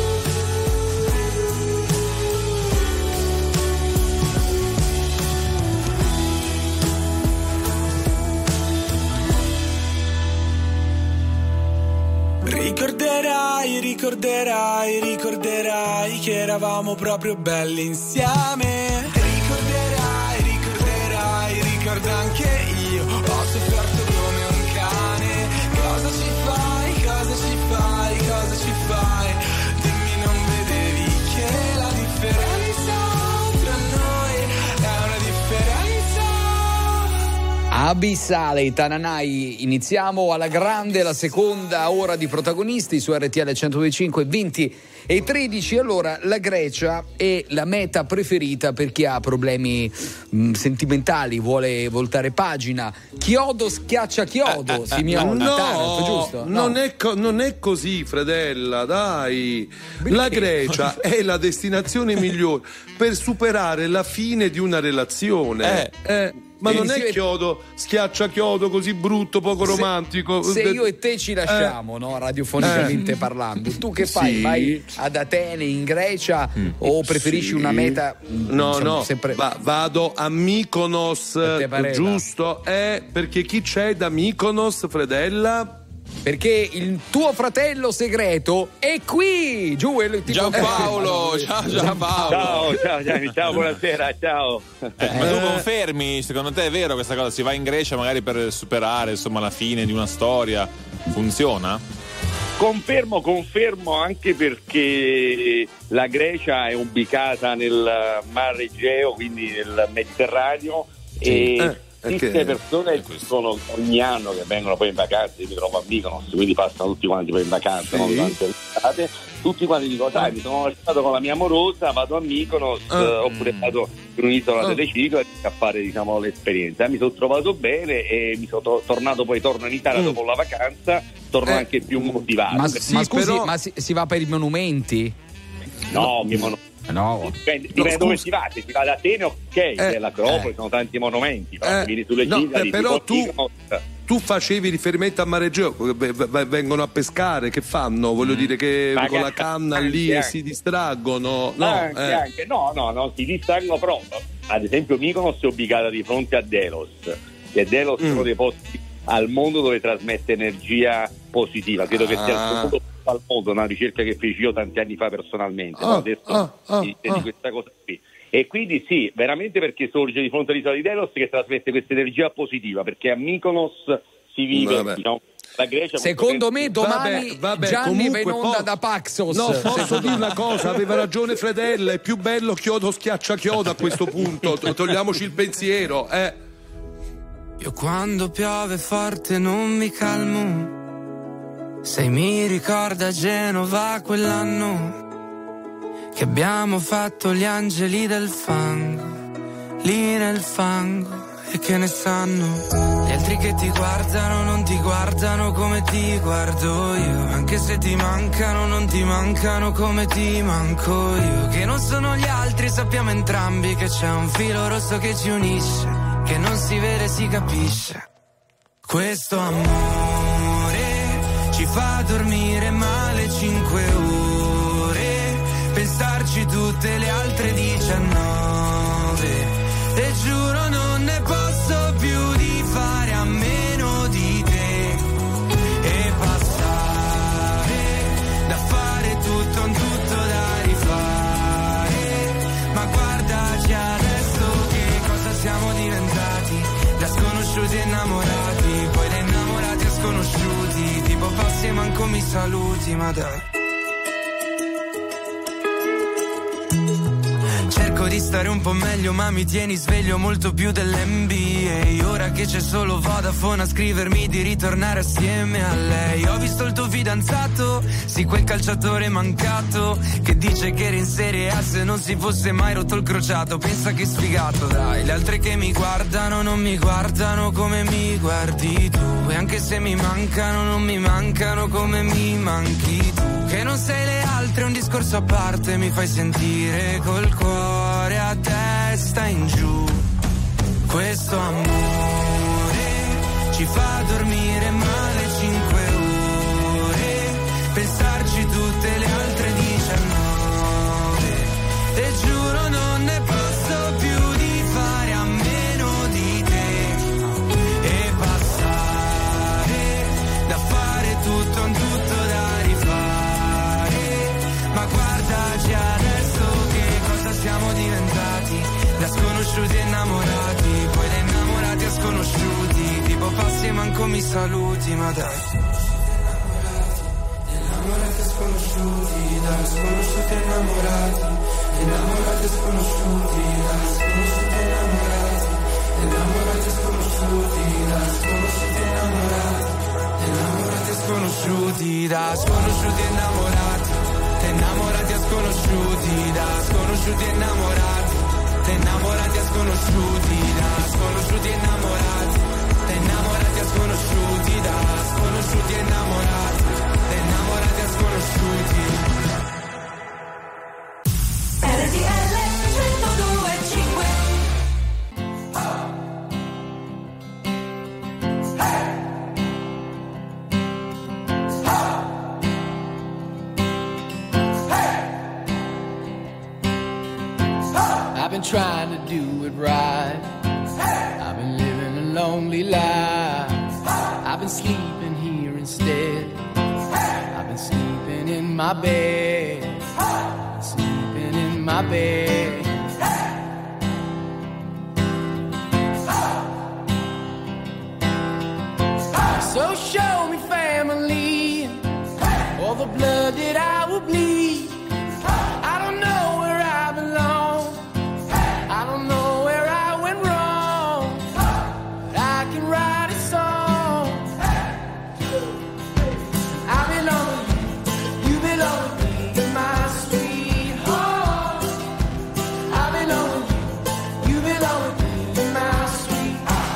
Ricorderai che eravamo proprio belli insieme. Ricorderai, ricorda anche io, ho sofferto come un cane. Cosa ci fai? Dimmi, non vedevi che la differenza tra noi è una differenza abissale. Tananai, iniziamo alla grande la seconda ora di protagonisti su RTL 102.5, 20 e 13. Allora, la Grecia è la meta preferita per chi ha problemi sentimentali, vuole voltare pagina. Chiodo schiaccia chiodo, Simeone, no, Taranto, giusto? No. Non è così, Fredella, dai. La Grecia è la destinazione migliore per superare la fine di una relazione. Ma non è chiodo, schiaccia chiodo così brutto, poco romantico. Se io e te ci lasciamo, no, radiofonicamente parlando, tu che fai? Sì. Vai ad Atene in Grecia o preferisci una meta? No, sempre... vado a Mykonos, giusto? Perché chi c'è da Mykonos, Fredella? Perché il tuo fratello segreto è qui, giù Giampaolo, ciao Giampaolo. Ciao, buonasera, ciao. Ma tu confermi, secondo te è vero questa cosa? Si va in Grecia magari per superare, insomma, la fine di una storia? Funziona? Confermo anche perché la Grecia è ubicata nel Mar Egeo, quindi nel Mediterraneo, e queste persone ci sono ogni anno che vengono poi in vacanza. Io mi trovo a Mykonos, quindi passano tutti quanti poi in vacanza, no? Durante l'estate. Tutti quanti dicono: dai, mi sono lasciato con la mia amorosa, vado a Mykonos, oppure vado in un'isola delle Cicladi a fare, diciamo, l'esperienza. Mi sono trovato bene e mi sono tornato in Italia dopo la vacanza, torno anche più motivato. Ma scusi, però... ma si va per i monumenti? No, dipende dove si va. Se si va ad Atene, ok, c'è l'Acropoli, sono tanti monumenti, però vieni sulle Cicladi, però tu facevi riferimento a Mar Egeo, vengono a pescare, che fanno? Voglio dire che con la canna lì e si distraggono? Anche. No, si distraggono, però ad esempio Mykonos è ubicata di fronte a Delos, e Delos sono dei posti al mondo dove trasmette energia positiva. Credo che sia il mondo al mondo, una ricerca che feci io tanti anni fa personalmente, adesso di questa cosa qui. E quindi sì, veramente, perché sorge di fronte all'isola di Delos che trasmette questa energia positiva, perché a Mykonos si vive, diciamo, la Grecia. Secondo me domani Gianni va in onda da Paxos. No, posso dire una cosa, aveva ragione Fredella, è più bello chiodo schiaccia chiodo a questo punto, togliamoci il pensiero. Io quando piove forte non mi calmo, se mi ricorda Genova quell'anno che abbiamo fatto gli angeli del fango, lì nel fango, e che ne sanno gli altri che ti guardano, non ti guardano come ti guardo io, anche se ti mancano non ti mancano come ti manco io, che non sono gli altri, sappiamo entrambi che c'è un filo rosso che ci unisce, che non si vede, si capisce. Questo amore ci fa dormire male 5 ore, pensarci tutte le altre 19, e giuro non ne posso più di fare a meno di te, e passare da fare tutto un tutto da rifare, ma guardaci adesso che cosa siamo diventati, da sconosciuti innamorati, poi da innamorati a sconosciuti, tipo passi e manco mi saluti, ma dai. Cerco di stare un po' meglio ma mi tieni sveglio molto più dell'NBA, ora che c'è solo Vodafone a scrivermi di ritornare assieme a lei. Ho visto il tuo fidanzato, sì, quel calciatore mancato che dice che era in Serie A se non si fosse mai rotto il crociato. Pensa che sfigato, dai, le altre che mi guardano non mi guardano come mi guardi tu, e anche se mi mancano non mi mancano come mi manchi tu, che non sei le altre, un discorso a parte, mi fai sentire col cuore a testa in giù. Questo amore ci fa dormire male 5 ore, pensarci tutte le altre 19, e giuro non ne posso più di fare a meno di te, e passare da fare tutto un tutto da rifare, ma guardaci adesso che cosa siamo diventati, da sconosciuti innamorati, poi da innamorati a sconosciuti, tipo passi e manco mi saluti, ma dai. Innamorati a sconosciuti, da sconosciuti innamorati, innamorati a sconosciuti, da sconosciuti innamorati, innamorati a sconosciuti, da sconosciuti innamorati, innamorati a sconosciuti, da sconosciuti innamorati, innamorati a sconosciuti, da sconosciuti innamorati, innamorati a sconosciuti, da sconosciuti innamorati, innamorati a sconosciuti, da sconosciuti innamorati, innamorati a sconosciuti. RTL 102.5. I've been trying to do it right. I've been living a lonely life. I've been sleeping here instead. I've been sleeping in my bed. Sleeping in my bed. So show me family, all the blood that I will bleed. I don't know where I belong. I don't know where I went wrong. I can write a song. I belong to you, you belong to me, my sweetheart. I belong to you, you belong to me, my sweetheart.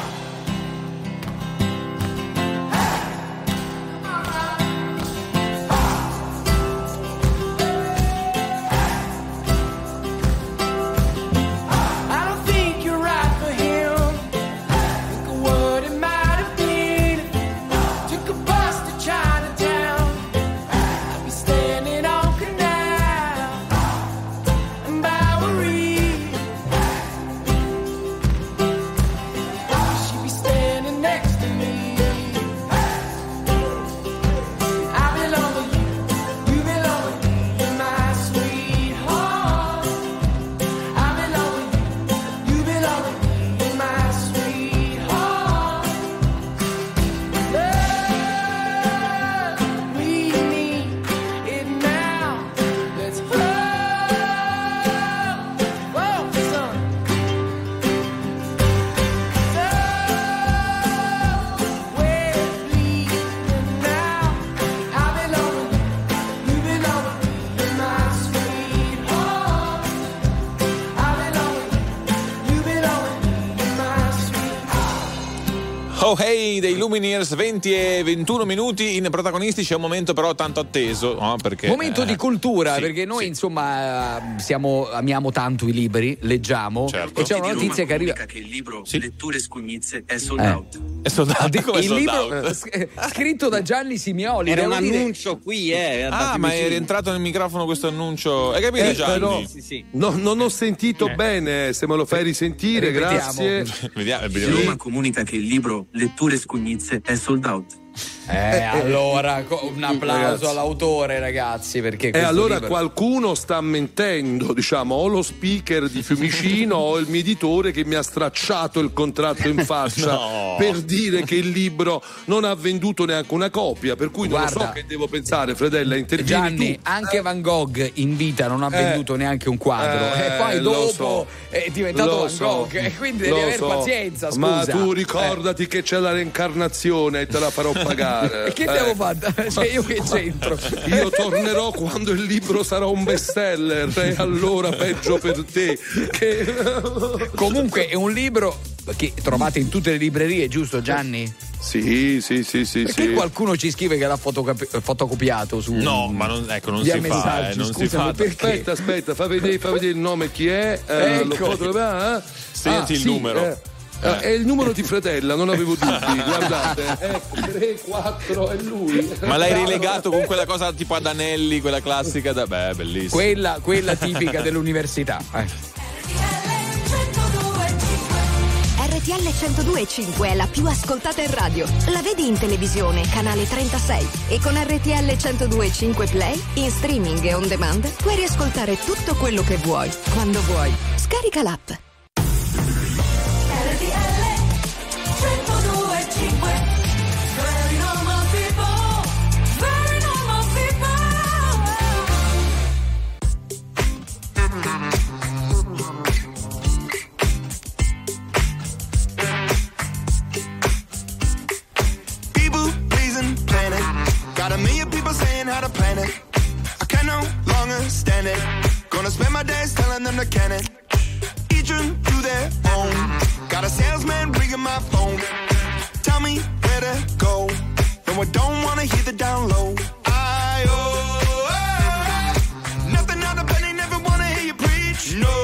Oh Hey dei Lumineers, 20 e 21 minuti in protagonisti. C'è un momento però tanto atteso, no? Perché momento di cultura, sì, perché noi insomma amiamo tanto i libri, leggiamo, certo. E c'è una notizia che arriva che il libro Letture Scugnizze è sold out. È sold out? Come il sold libro out? scritto da Gianni Simioli. Era un devo dire- annuncio qui, ma è rientrato nel microfono questo annuncio. Hai capito Gianni? Però, non ho sentito bene, se me lo fai risentire, grazie. Roma comunica che il libro Letture Scugnizze è sold out. Allora un applauso ragazzi. all'autore, ragazzi, perché E questo allora libro- qualcuno sta mentendo, diciamo, o lo speaker di Fiumicino o il editore che mi ha stracciato il contratto in faccia No. per dire che il libro non ha venduto neanche una copia, per cui non lo Guarda, so che devo pensare, Fredella, intervieni Gianni, tu. anche Van Gogh in vita non ha venduto neanche un quadro, e poi lo dopo so. è diventato Lo Van so. Gogh, e quindi devi Lo avere so. pazienza, scusa. Ma tu ricordati che c'è la reincarnazione e te la farò pagare. E che abbiamo fatto? Cioè, io che c'entro? Io tornerò quando il libro sarà un bestseller e allora peggio per te. Comunque è un libro che trovate in tutte le librerie, giusto Gianni? Sì. Perché qualcuno ci scrive che l'ha fotocopiato su No, ma non via si fa, messaggi, non si scusami, fa. perché? Aspetta, fa vedere il nome chi è. Ecco. Senti il numero. È il numero di Fredella, non avevo dubbi. Guardate, ecco, 3, 4, è lui. Ma l'hai rilegato con quella cosa tipo ad anelli, quella classica beh, bellissima. Quella tipica dell'università. RTL 102.5 è la più ascoltata in radio. La vedi in televisione, canale 36. E con RTL 102.5 Play, in streaming e on demand, puoi riascoltare tutto quello che vuoi, quando vuoi. Scarica l'app. People pleasing planet. Got a million people saying how to plan it. I can no longer stand it. Gonna spend my days telling them to can it. Each one to their own. Got a salesman ringing my phone. Tell me where to go. No, I don't wanna hear the down low. Nothing out of penny, never wanna hear you preach. No.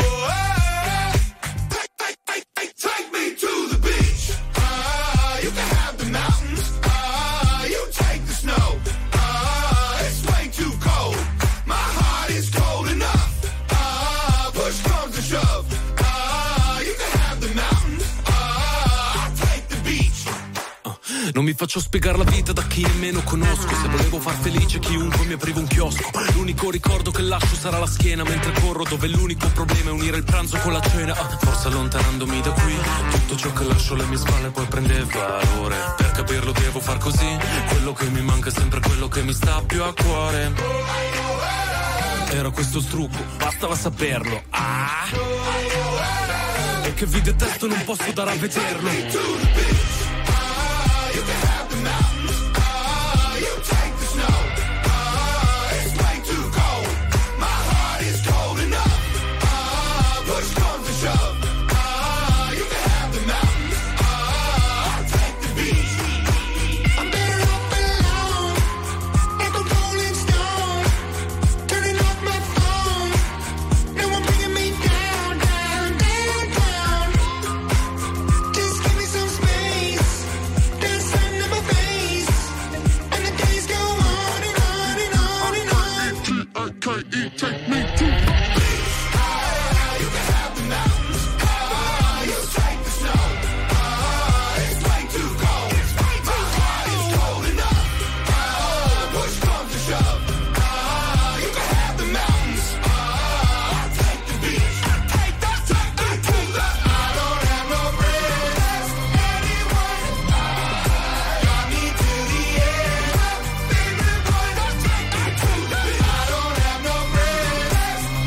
Take me to the beach. You can have the mountains. You take the snow. It's way too cold. My heart is cold enough. Push comes to shove. You can have the mountains. I'll take the beach. Non mi faccio spiegare la vita da chi nemmeno conosco. Se volevo far felice chiunque mi aprivo un chiosco. L'unico ricordo che lascio sarà la schiena mentre corro, dove l'unico problema è unire il pranzo con la cena. Forse allontanandomi da qui tutto ciò che lascio alle mie spalle poi prende valore. Per capirlo devo far così. Quello che mi manca è sempre quello che mi sta più a cuore. Era questo strucco, bastava saperlo. E che vi detesto non posso dare a vederlo. You can have the mountains. You take the snow. It's way too cold. My heart is cold enough. Push comes to shove. You can have the mountains. I'll take the beach. I'm better off alone, like a rolling stone. Turning off my phone. No one bringing me down, down, down, down. Just give me some space. Take me to the beach. You can have the mountains. You take the snow. It's way too cold. My heart is cold enough. Push comes to shove. You can have the mountains. I'll take the beach. Take the. I don't have no friends. Anyone. Got me to the end. Baby boy, don't take me to the beach. I don't have no friends.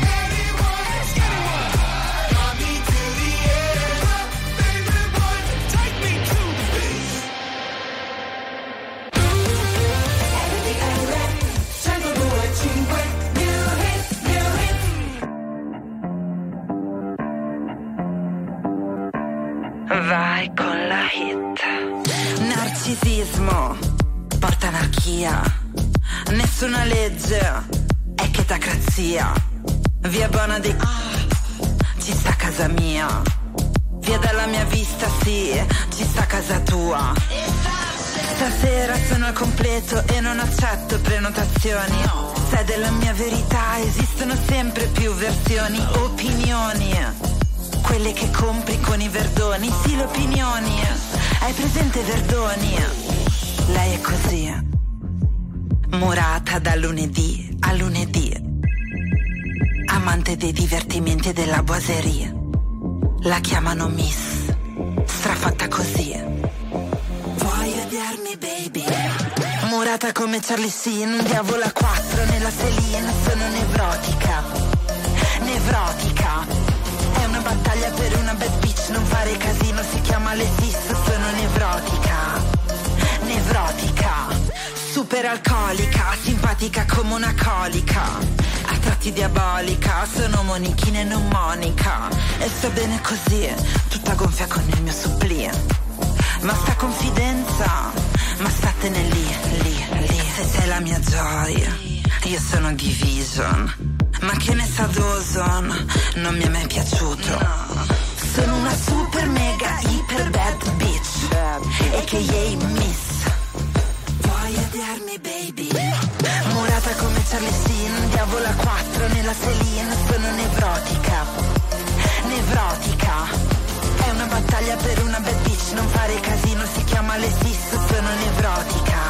fascismo porta anarchia, nessuna legge è chetacrazia. Via Bonadi, ci sta casa mia. Via dalla mia vista, sì, ci sta casa tua. Stasera sono al completo e non accetto prenotazioni. Sai della mia verità, esistono sempre più versioni, opinioni, quelle che compri con i verdoni. Sì, le opinioni, hai presente Verdoni? Lei è così, murata da lunedì a lunedì, amante dei divertimenti e della boiserie. La chiamano Miss, strafatta così. Vuoi vedermi baby? Murata come Charlie Sheen, diavolo a 4 nella Celine. Sono nevrotica, nevrotica. È una battaglia per una bad bitch, non fare casino, si chiama Letizia. Sono nevrotica, nevrotica. Super alcolica, simpatica come una colica. A tratti diabolica, sono monichina e non Monica. E sto bene così, tutta gonfia con il mio supplì. Ma sta confidenza, ma statene lì, lì, lì. Se sei la mia gioia, io sono Division. Ma che ne sa Dawson, non mi è mai piaciuto. Sono una super mega iper bad bitch, a.k.a. Miss. Vuoi vedermi baby? Murata come Charlie Sheen, diavolo a 4 nella Celine. Sono nevrotica, nevrotica. È una battaglia per una bad bitch, non fare casino, si chiama Letizia. Sono nevrotica,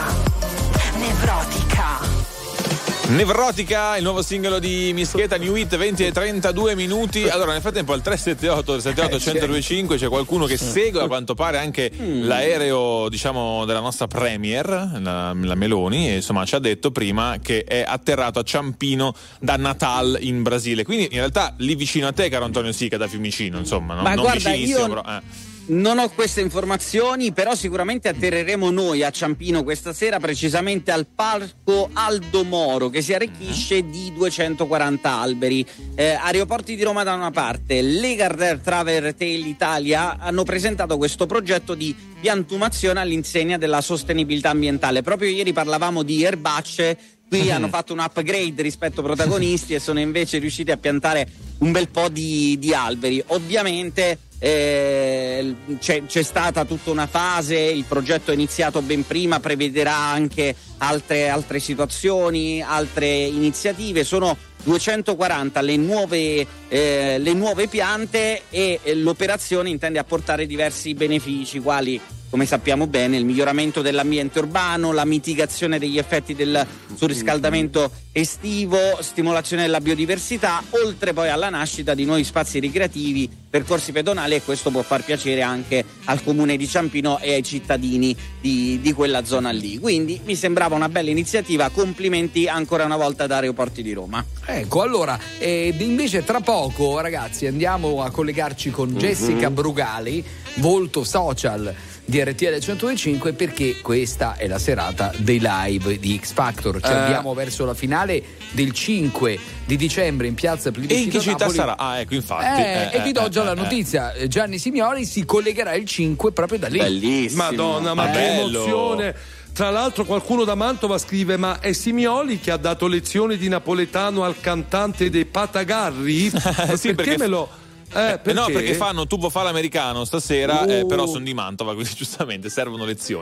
nevrotica. Nevrotica, il nuovo singolo di Mischeta, New Hit, 20 e 32 minuti. Allora, nel frattempo al 378-78-1025 c'è qualcuno che segue a quanto pare anche l'aereo, diciamo, della nostra premier, la Meloni, e insomma ci ha detto prima che è atterrato a Ciampino da Natal in Brasile. Quindi in realtà lì vicino a te, caro Antonio Sica, da Fiumicino, insomma, no? Ma non guarda, vicinissimo, io però. Non ho queste informazioni, però sicuramente atterreremo noi a Ciampino questa sera, precisamente al parco Aldo Moro, che si arricchisce di 240 alberi. Aeroporti di Roma da una parte, Lagardère Travel Retail Italia hanno presentato questo progetto di piantumazione all'insegna della sostenibilità ambientale. Proprio ieri parlavamo di erbacce. Qui hanno fatto un upgrade rispetto ai protagonisti e sono invece riusciti a piantare un bel po' di alberi. Ovviamente c'è stata tutta una fase, il progetto è iniziato ben prima, prevederà anche altre situazioni, altre iniziative. Sono 240 le nuove piante e l'operazione intende apportare diversi benefici, quali, come sappiamo bene, il miglioramento dell'ambiente urbano, la mitigazione degli effetti del surriscaldamento estivo, stimolazione della biodiversità, oltre poi alla nascita di nuovi spazi ricreativi, percorsi pedonali, e questo può far piacere anche al comune di Ciampino e ai cittadini di quella zona lì. Quindi mi sembrava una bella iniziativa, complimenti ancora una volta ad Aeroporti di Roma. Ecco, allora, invece tra poco, ragazzi, andiamo a collegarci con Jessica Brugali, volto social di RTL 102.5, perché questa è la serata dei live di X Factor. Ci andiamo verso la finale del 5 di dicembre in piazza Plebiscito. E in che città Napoli. sarà? Ah, ecco, infatti. E vi do già la notizia. Gianni Simioli si collegherà il 5 proprio da lì. Bellissimo. Madonna, ma che emozione! Tra l'altro qualcuno da Mantova scrive: ma è Simioli che ha dato lezioni di napoletano al cantante dei Patagarri? Sì, perché me lo... perché? No, perché fanno tubo fa l'americano stasera, però sono di Mantova, quindi giustamente servono lezioni.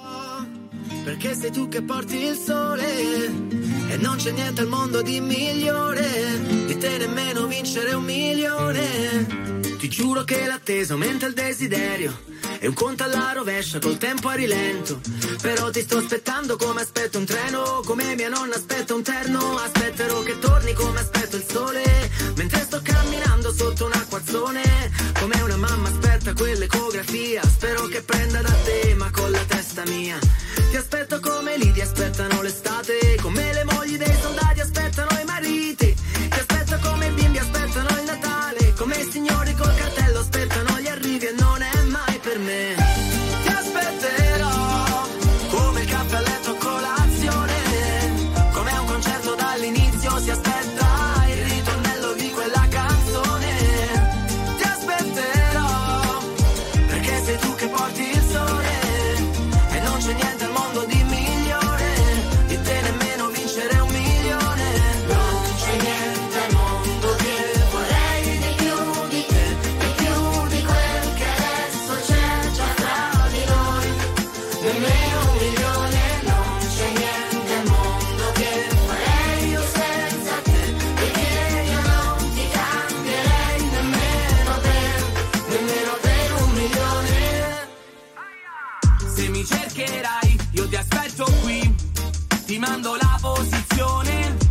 Perché sei tu che porti il sole e non c'è niente al mondo di migliore di te, nemmeno vincere 1 milione. Ti giuro che l'attesa aumenta il desiderio e un conto alla rovescia col tempo a rilento. Però ti sto aspettando come aspetto un treno, come mia nonna aspetta un terno. Aspetterò che torni come aspetto il sole, mentre sto camminando sotto un acquazzone, come una mamma aspetta quell'ecografia. Spero che prenda da te ma con la testa mia. Ti aspetto come lì ti aspettano l'estate, come le mogli dei soldati aspettano i mariti. Ti aspetto come i bimbi aspettano il Natale, come i signori col cartello aspettano gli arrivi e non è mai per me. Ti aspetterò come il caffè a letto a colazione, come a un concerto dall'inizio si aspetta il ritornello di quella canzone. Ti aspetterò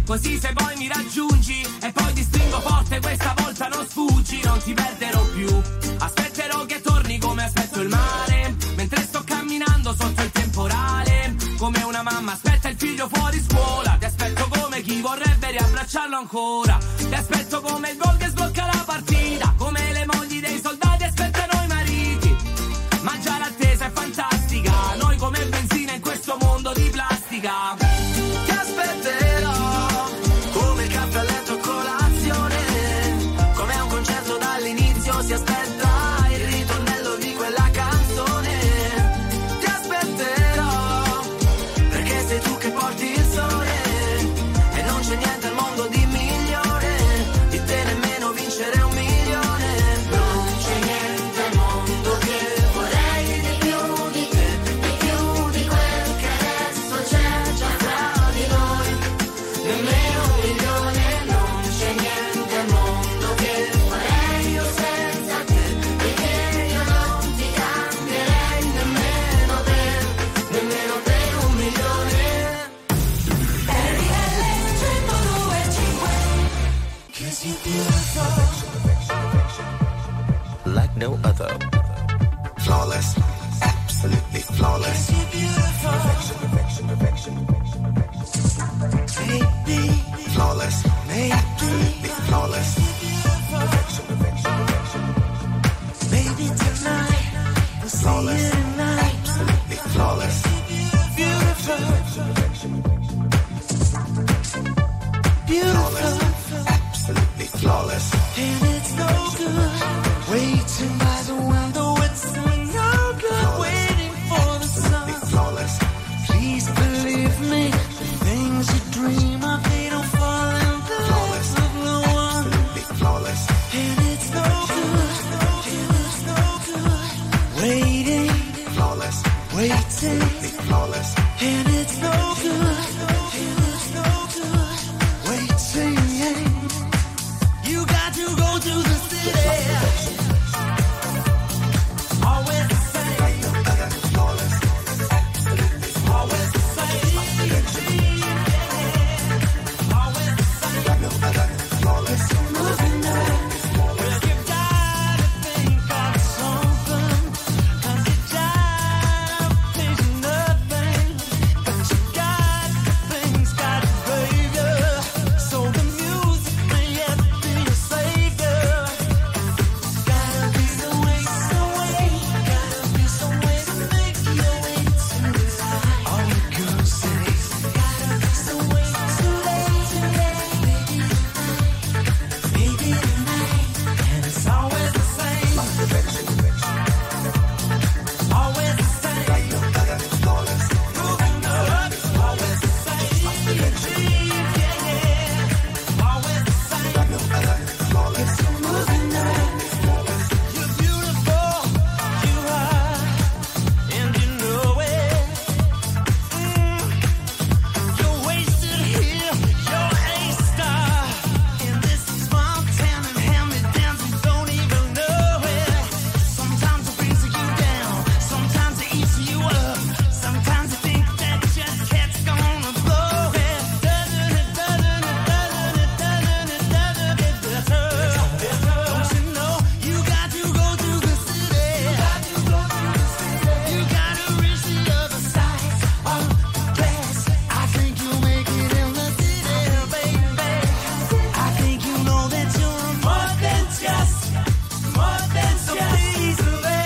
così se poi mi raggiungi e poi ti stringo forte, questa volta non sfuggi, non ti perderò più. Aspetterò che torni come aspetto il mare, mentre sto camminando sotto il temporale, come una mamma aspetta il figlio fuori scuola. Ti aspetto come chi vorrebbe riabbracciarlo ancora, ti aspetto come il gol che sblocca la partita, come le mogli dei soldati aspettano i mariti, ma già l'attesa è fantastica, noi come benzina in questo mondo di plastica. Ti aspetterò come il caffè a letto a colazione, come a un concerto dall'inizio si aspetta il ritornello di quella canzone. Ti aspetterò perché sei tu che porti il sole e non c'è niente al mondo di migliore di te, nemmeno vincere 1 milione. Non c'è niente al mondo che vorrei di più di te, di più di quel che adesso c'è già fra di noi, nemmeno 1 milione. Non c'è niente al mondo che farei io senza te, perché io non ti cambierei nemmeno per 1 milione. Cause you're beautiful like no other. Flawless, absolutely flawless. Cause you're beautiful baby. Flawless, absolutely flawless. Baby, tonight we'll see Flawless, you tonight. absolutely flawless. Beautiful, beautiful, Absolutely flawless. and it's no good waiting by the window. It's no good waiting for the sun. Flawless. Please believe me, the things you dream of, they don't fall in the lives of the one. Absolutely flawless. And it's no good waiting, Flawless. waiting, Absolutely flawless. and it's no good waiting. You got to go to the city. Always the same. Always the same. Always the same. Moving on. Well, you gotta think of something, 'cause you gotta think nothing, but you got things, got baby. So the music may yet be your savior. Gotta be some way, gotta be some way to make your way to the top. All the girls say, gotta be some way today, baby tonight, and it's always the same, always the same. Moving up, always the same, yeah, always the same. Moving up, you're beautiful, you are, and you know it. You're wasted here, you're a star, and this is Montana and hand-me-downs, you don't even know it. Sometimes it brings you down, sometimes it eats you up, sometimes you think that your cat's gonna blow it. Doesn't it get better? Don't you know you got to go to the city? You gotta reach the other side of the glass. I think you'll make it in the city, baby. I think you know that you're more than just so please,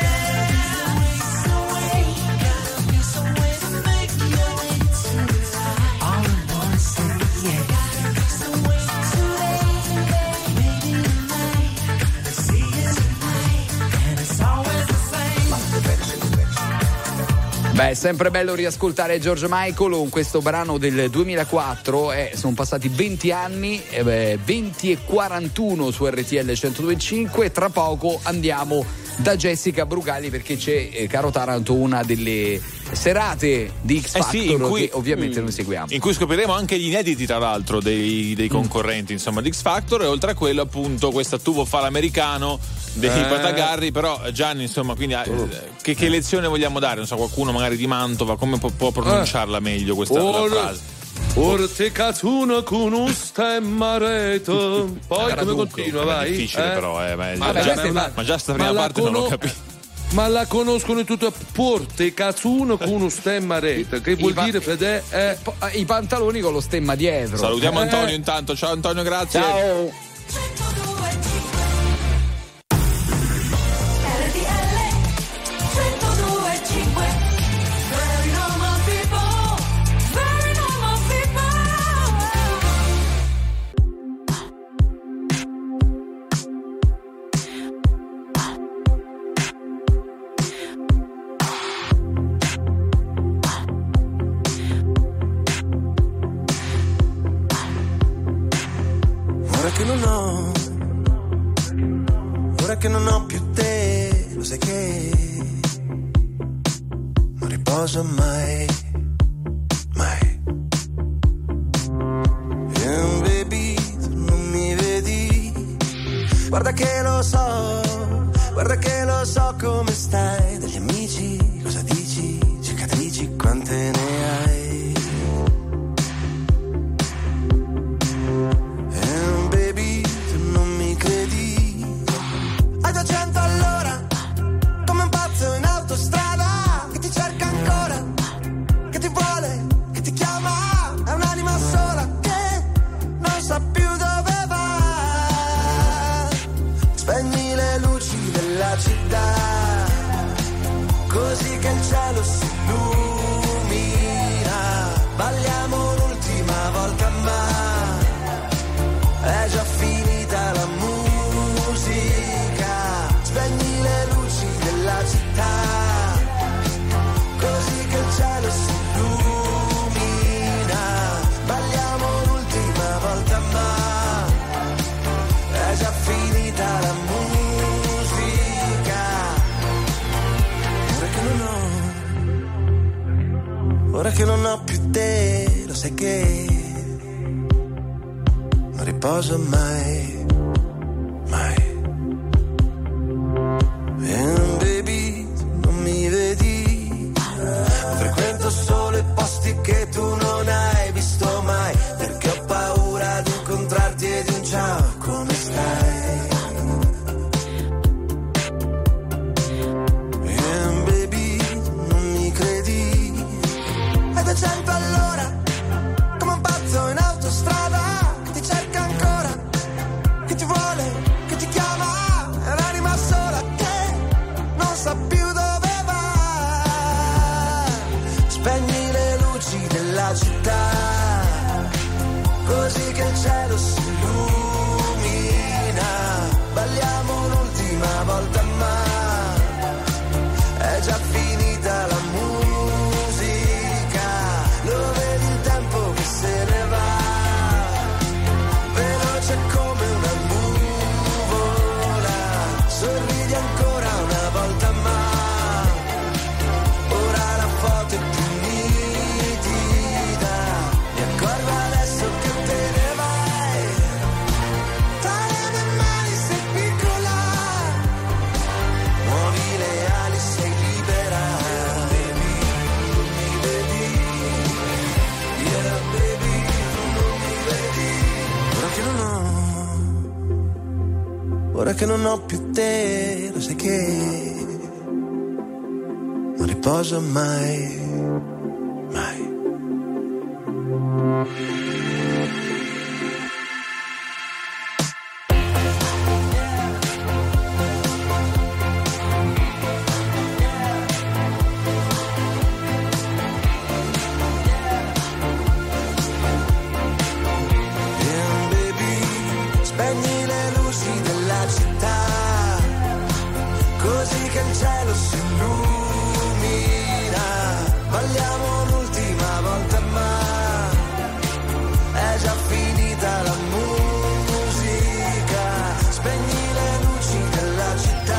some way to make your way to the top. All the boys say, yeah. Some way today, maybe tonight. We'll see you tonight, and it's always the same. Beh, è sempre bello riascoltare George Michael con questo brano del 2004. Sono passati 20 anni, 20 e 41 su RTL 102.5. Tra poco andiamo da Jessica Brugali perché c'è, caro Taranto, una delle serate di X Factor sì, in cui, che ovviamente noi seguiamo. In cui scopriremo anche gli inediti, tra l'altro, dei concorrenti, insomma, di X Factor, e oltre a quello, appunto, questa tuvo fa l'americano dei Patagarri. Però Gianni, insomma, quindi che lezione vogliamo dare? Non so, qualcuno magari di Mantova, come può pronunciarla meglio questa la frase? Orte cazzuno con un stemmareto. Poi come continua, vai? È difficile però, ma già sta prima ma parte non l'ho capito. Ma la conoscono in tutto. Porte cazzuno con uno stemma rete. Che vuol dire, Fede? I pantaloni con lo stemma dietro. Salutiamo Antonio intanto. Ciao Antonio, grazie. Ciao. Ora che non ho più te, lo sai che non riposo mai, mai. Baby, tu non mi vedi, guarda che lo so come stai. Degli amici cosa dici, cicatrici quante ne hai. Baby, tu non mi credi, hai 200 all'ora, come un pazzo in autostrada, che ti cerca ancora, che ti vuole, che ti chiama, è un'anima sola che non sa più dove va. Spegni le luci della città, così che il cielo si illumina. Balliamo l'ultima volta ma è già finita la musica. Spegni le luci della città, così che il cielo si illumina. Balliamo l'ultima volta ma è già finita la musica. Ora che non ho più te, lo sai che non riposo mai, mai. Baby, tu non mi vedi, frequento solo i posti che tu non hai visto mai, perché ho paura di incontrarti e di un ciao, come stai? Baby, tu non mi credi, hai 200 all'ora, come un pazzo in autostrada, che ti cerca ancora, che ti vuole, che ti chiama, è un'anima sola che non sa più dove va. Spegni le luci della città, così che il cielo si illumina. Balliamo l'ultima volta ma è già finita la musica. Lo vedi il tempo che se ne va, veloce come una nuvola. Sorridi ancora una volta ma ora la foto è più nitida. Mi accorgo adesso che te ne vai, tra le mie mani sei piccola, muovi le ali, sei libera. Baby, non mi vedi, yeah baby, non mi vedi. Ora che non ho più te, lo sai che non riposo mai, mai. Spegni le luci della città, così che il cielo si illumina. Balliamo l'ultima volta ma è già finita la musica. Spegni le luci della città.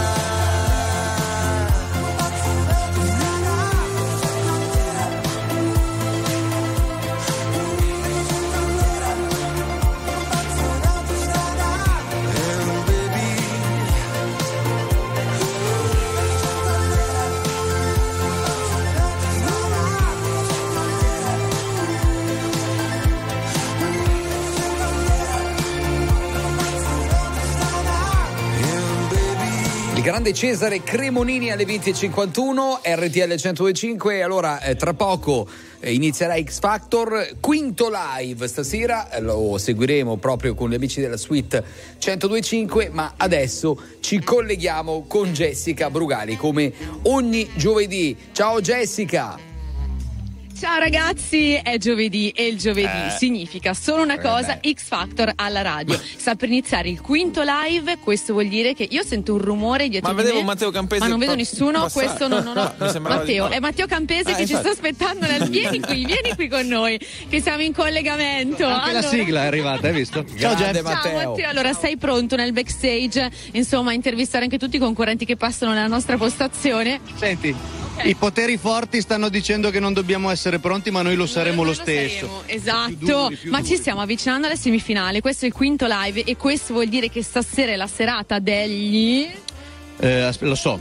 grande Cesare Cremonini alle 20.51, RTL 102.5. Allora, tra poco inizierà X Factor, quinto live stasera, lo seguiremo proprio con gli amici della suite 102.5, ma adesso ci colleghiamo con Jessica Brugali come ogni giovedì. Ciao Jessica! Ciao ragazzi, è giovedì e il giovedì significa solo una cosa, X Factor alla radio. Sta per iniziare il quinto live, questo vuol dire che io sento un rumore dietro di me. Matteo Campese, ma non vedo nessuno, questo non ho. Matteo, è Matteo Campese che ci sta aspettando vieni qui con noi, che siamo in collegamento. Anche la sigla è arrivata, hai visto? Ciao Matteo. Allora, sei pronto nel backstage, insomma, a intervistare anche tutti i concorrenti che passano nella nostra postazione? Senti, i poteri forti stanno dicendo che non dobbiamo essere pronti, ma noi lo saremo lo stesso. Esatto, ma ci stiamo avvicinando alle semifinali. Questo è il quinto live e questo vuol dire che stasera è la serata degli... Lo so.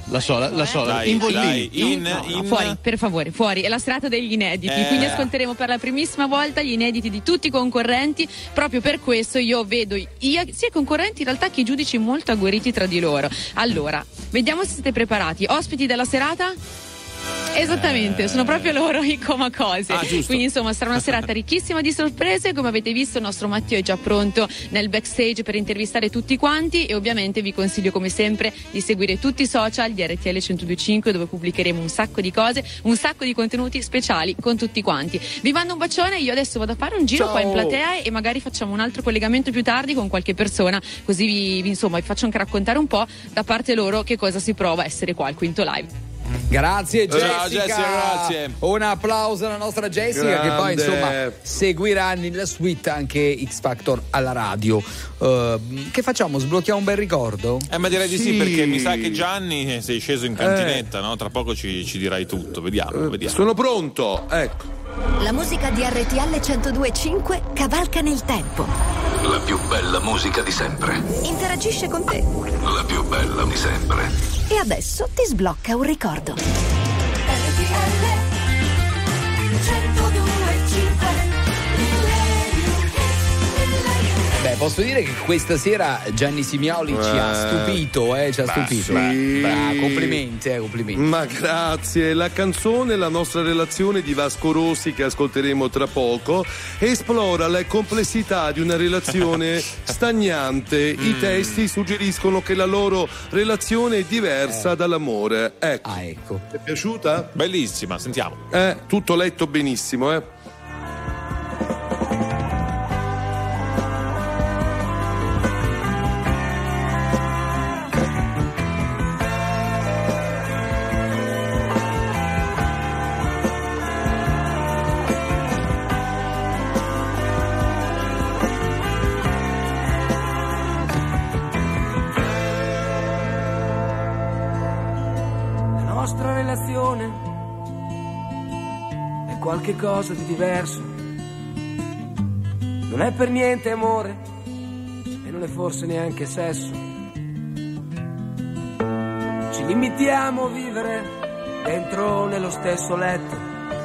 Fuori, per favore, fuori. È la serata degli inediti, quindi ascolteremo per la primissima volta gli inediti di tutti i concorrenti. Proprio per questo io vedo sia i concorrenti in realtà che i giudici molto agguerriti tra di loro. Allora, vediamo se siete preparati. Ospiti della serata? Esattamente, sono proprio loro i Comacose. Quindi insomma sarà una serata ricchissima di sorprese. Come avete visto il nostro Matteo è già pronto nel backstage per intervistare tutti quanti e ovviamente vi consiglio come sempre di seguire tutti i social di RTL 102.5 dove pubblicheremo un sacco di cose, un sacco di contenuti speciali con tutti quanti. Vi mando un bacione, io adesso vado a fare un giro qua in platea e magari facciamo un altro collegamento più tardi con qualche persona, così vi faccio anche raccontare un po' da parte loro che cosa si prova a essere qua al quinto live. Grazie Jessica. Ciao Jessica, grazie. Un applauso alla nostra Jessica. Grande. Che poi insomma seguirà nella suite anche X Factor alla radio. Che facciamo? Sblocchiamo un bel ricordo? Ma direi di sì, perché mi sa che Gianni sei sceso in cantinetta, no? Tra poco ci dirai tutto. Vediamo. Sono pronto, ecco. La musica di RTL 102.5 cavalca nel tempo. La più bella musica di sempre. Interagisce con te. La più bella di sempre. E adesso ti sblocca un ricordo. Beh, posso dire che questa sera Gianni Simioli ci ha stupito, ci ha stupito. Sì. Complimenti. Ma grazie. La canzone La nostra relazione di Vasco Rossi, che ascolteremo tra poco, esplora la complessità di una relazione stagnante. I testi suggeriscono che la loro relazione è diversa dall'amore. Ecco. Ti è piaciuta? Bellissima, sentiamo. Tutto letto benissimo, Qualche cosa di diverso, non è per niente amore e non è forse neanche sesso. Ci limitiamo a vivere dentro nello stesso letto,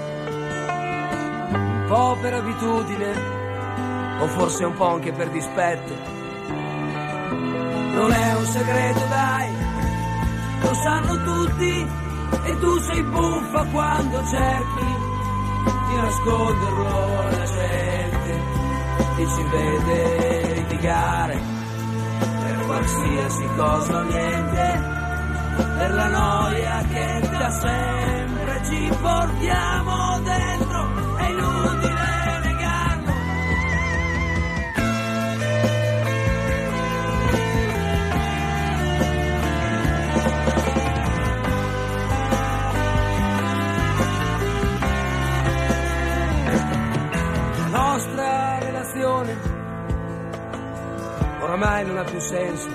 un po' per abitudine o forse un po' anche per dispetto. Non è un segreto, dai, lo sanno tutti e tu sei buffa quando cerchi di nasconderlo alla gente e ci vede litigare per qualsiasi cosa o niente, per la noia che da sempre ci portiamo dentro, è inutile negarlo. Nostra relazione oramai non ha più senso.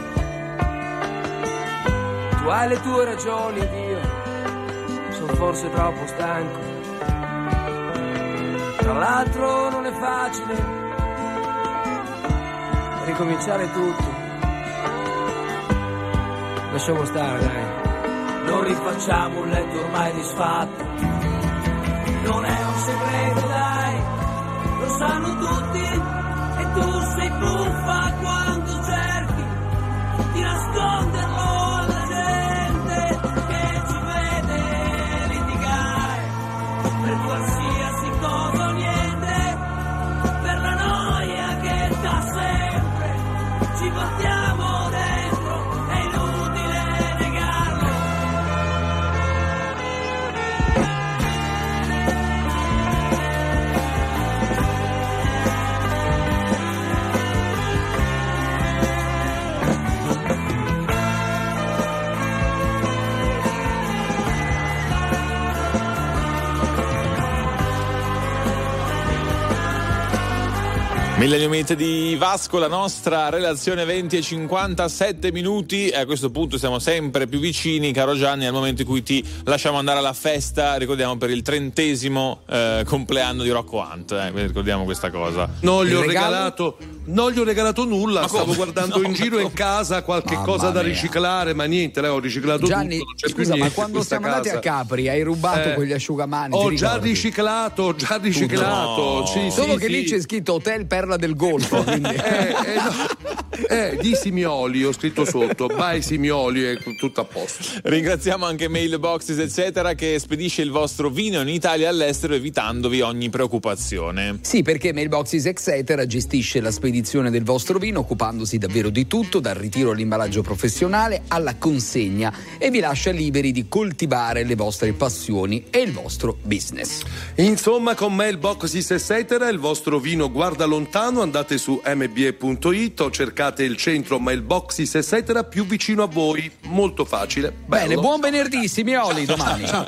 Tu hai le tue ragioni ed io sono forse troppo stanco. Tra l'altro non è facile ricominciare tutto. Lasciamo stare, dai, non rifacciamo un letto ormai disfatto. Non è un segreto, dai, lo sanno tutti e tu sei buffa quando cerchi di nasconderlo alla gente. Millennium Hit di Vasco, la nostra relazione 20 e 57 minuti. E a questo punto siamo sempre più vicini, caro Gianni, al momento in cui ti lasciamo andare alla festa, ricordiamo, per il 30° compleanno di Rocco Hunt. Ricordiamo questa cosa. Non gli ho regalato nulla, stavo guardando in giro in casa qualche cosa da riciclare, ma niente, ho riciclato Gianni, tutto, non c'è scusa, più niente. ma quando siamo andati a Capri hai rubato quegli asciugamani? Ho già riciclato. No. Sì, solo sì, che lì c'è scritto Hotel Perla del Golfo, quindi. Di Simioli ho scritto sotto, by Simioli, e tutto a posto. Ringraziamo anche Mailboxes eccetera che spedisce il vostro vino in Italia e all'estero, evitandovi ogni preoccupazione. Sì, perché Mailboxes eccetera gestisce la spedizione del vostro vino, occupandosi davvero di tutto, dal ritiro all'imballaggio professionale alla consegna, e vi lascia liberi di coltivare le vostre passioni e il vostro business. Insomma, con Mailboxes eccetera il vostro vino guarda lontano. Andate su mbe.it o cercate il centro Mailboxes eccetera più vicino a voi. Molto facile. Bene, buon venerdì Simioli, domani.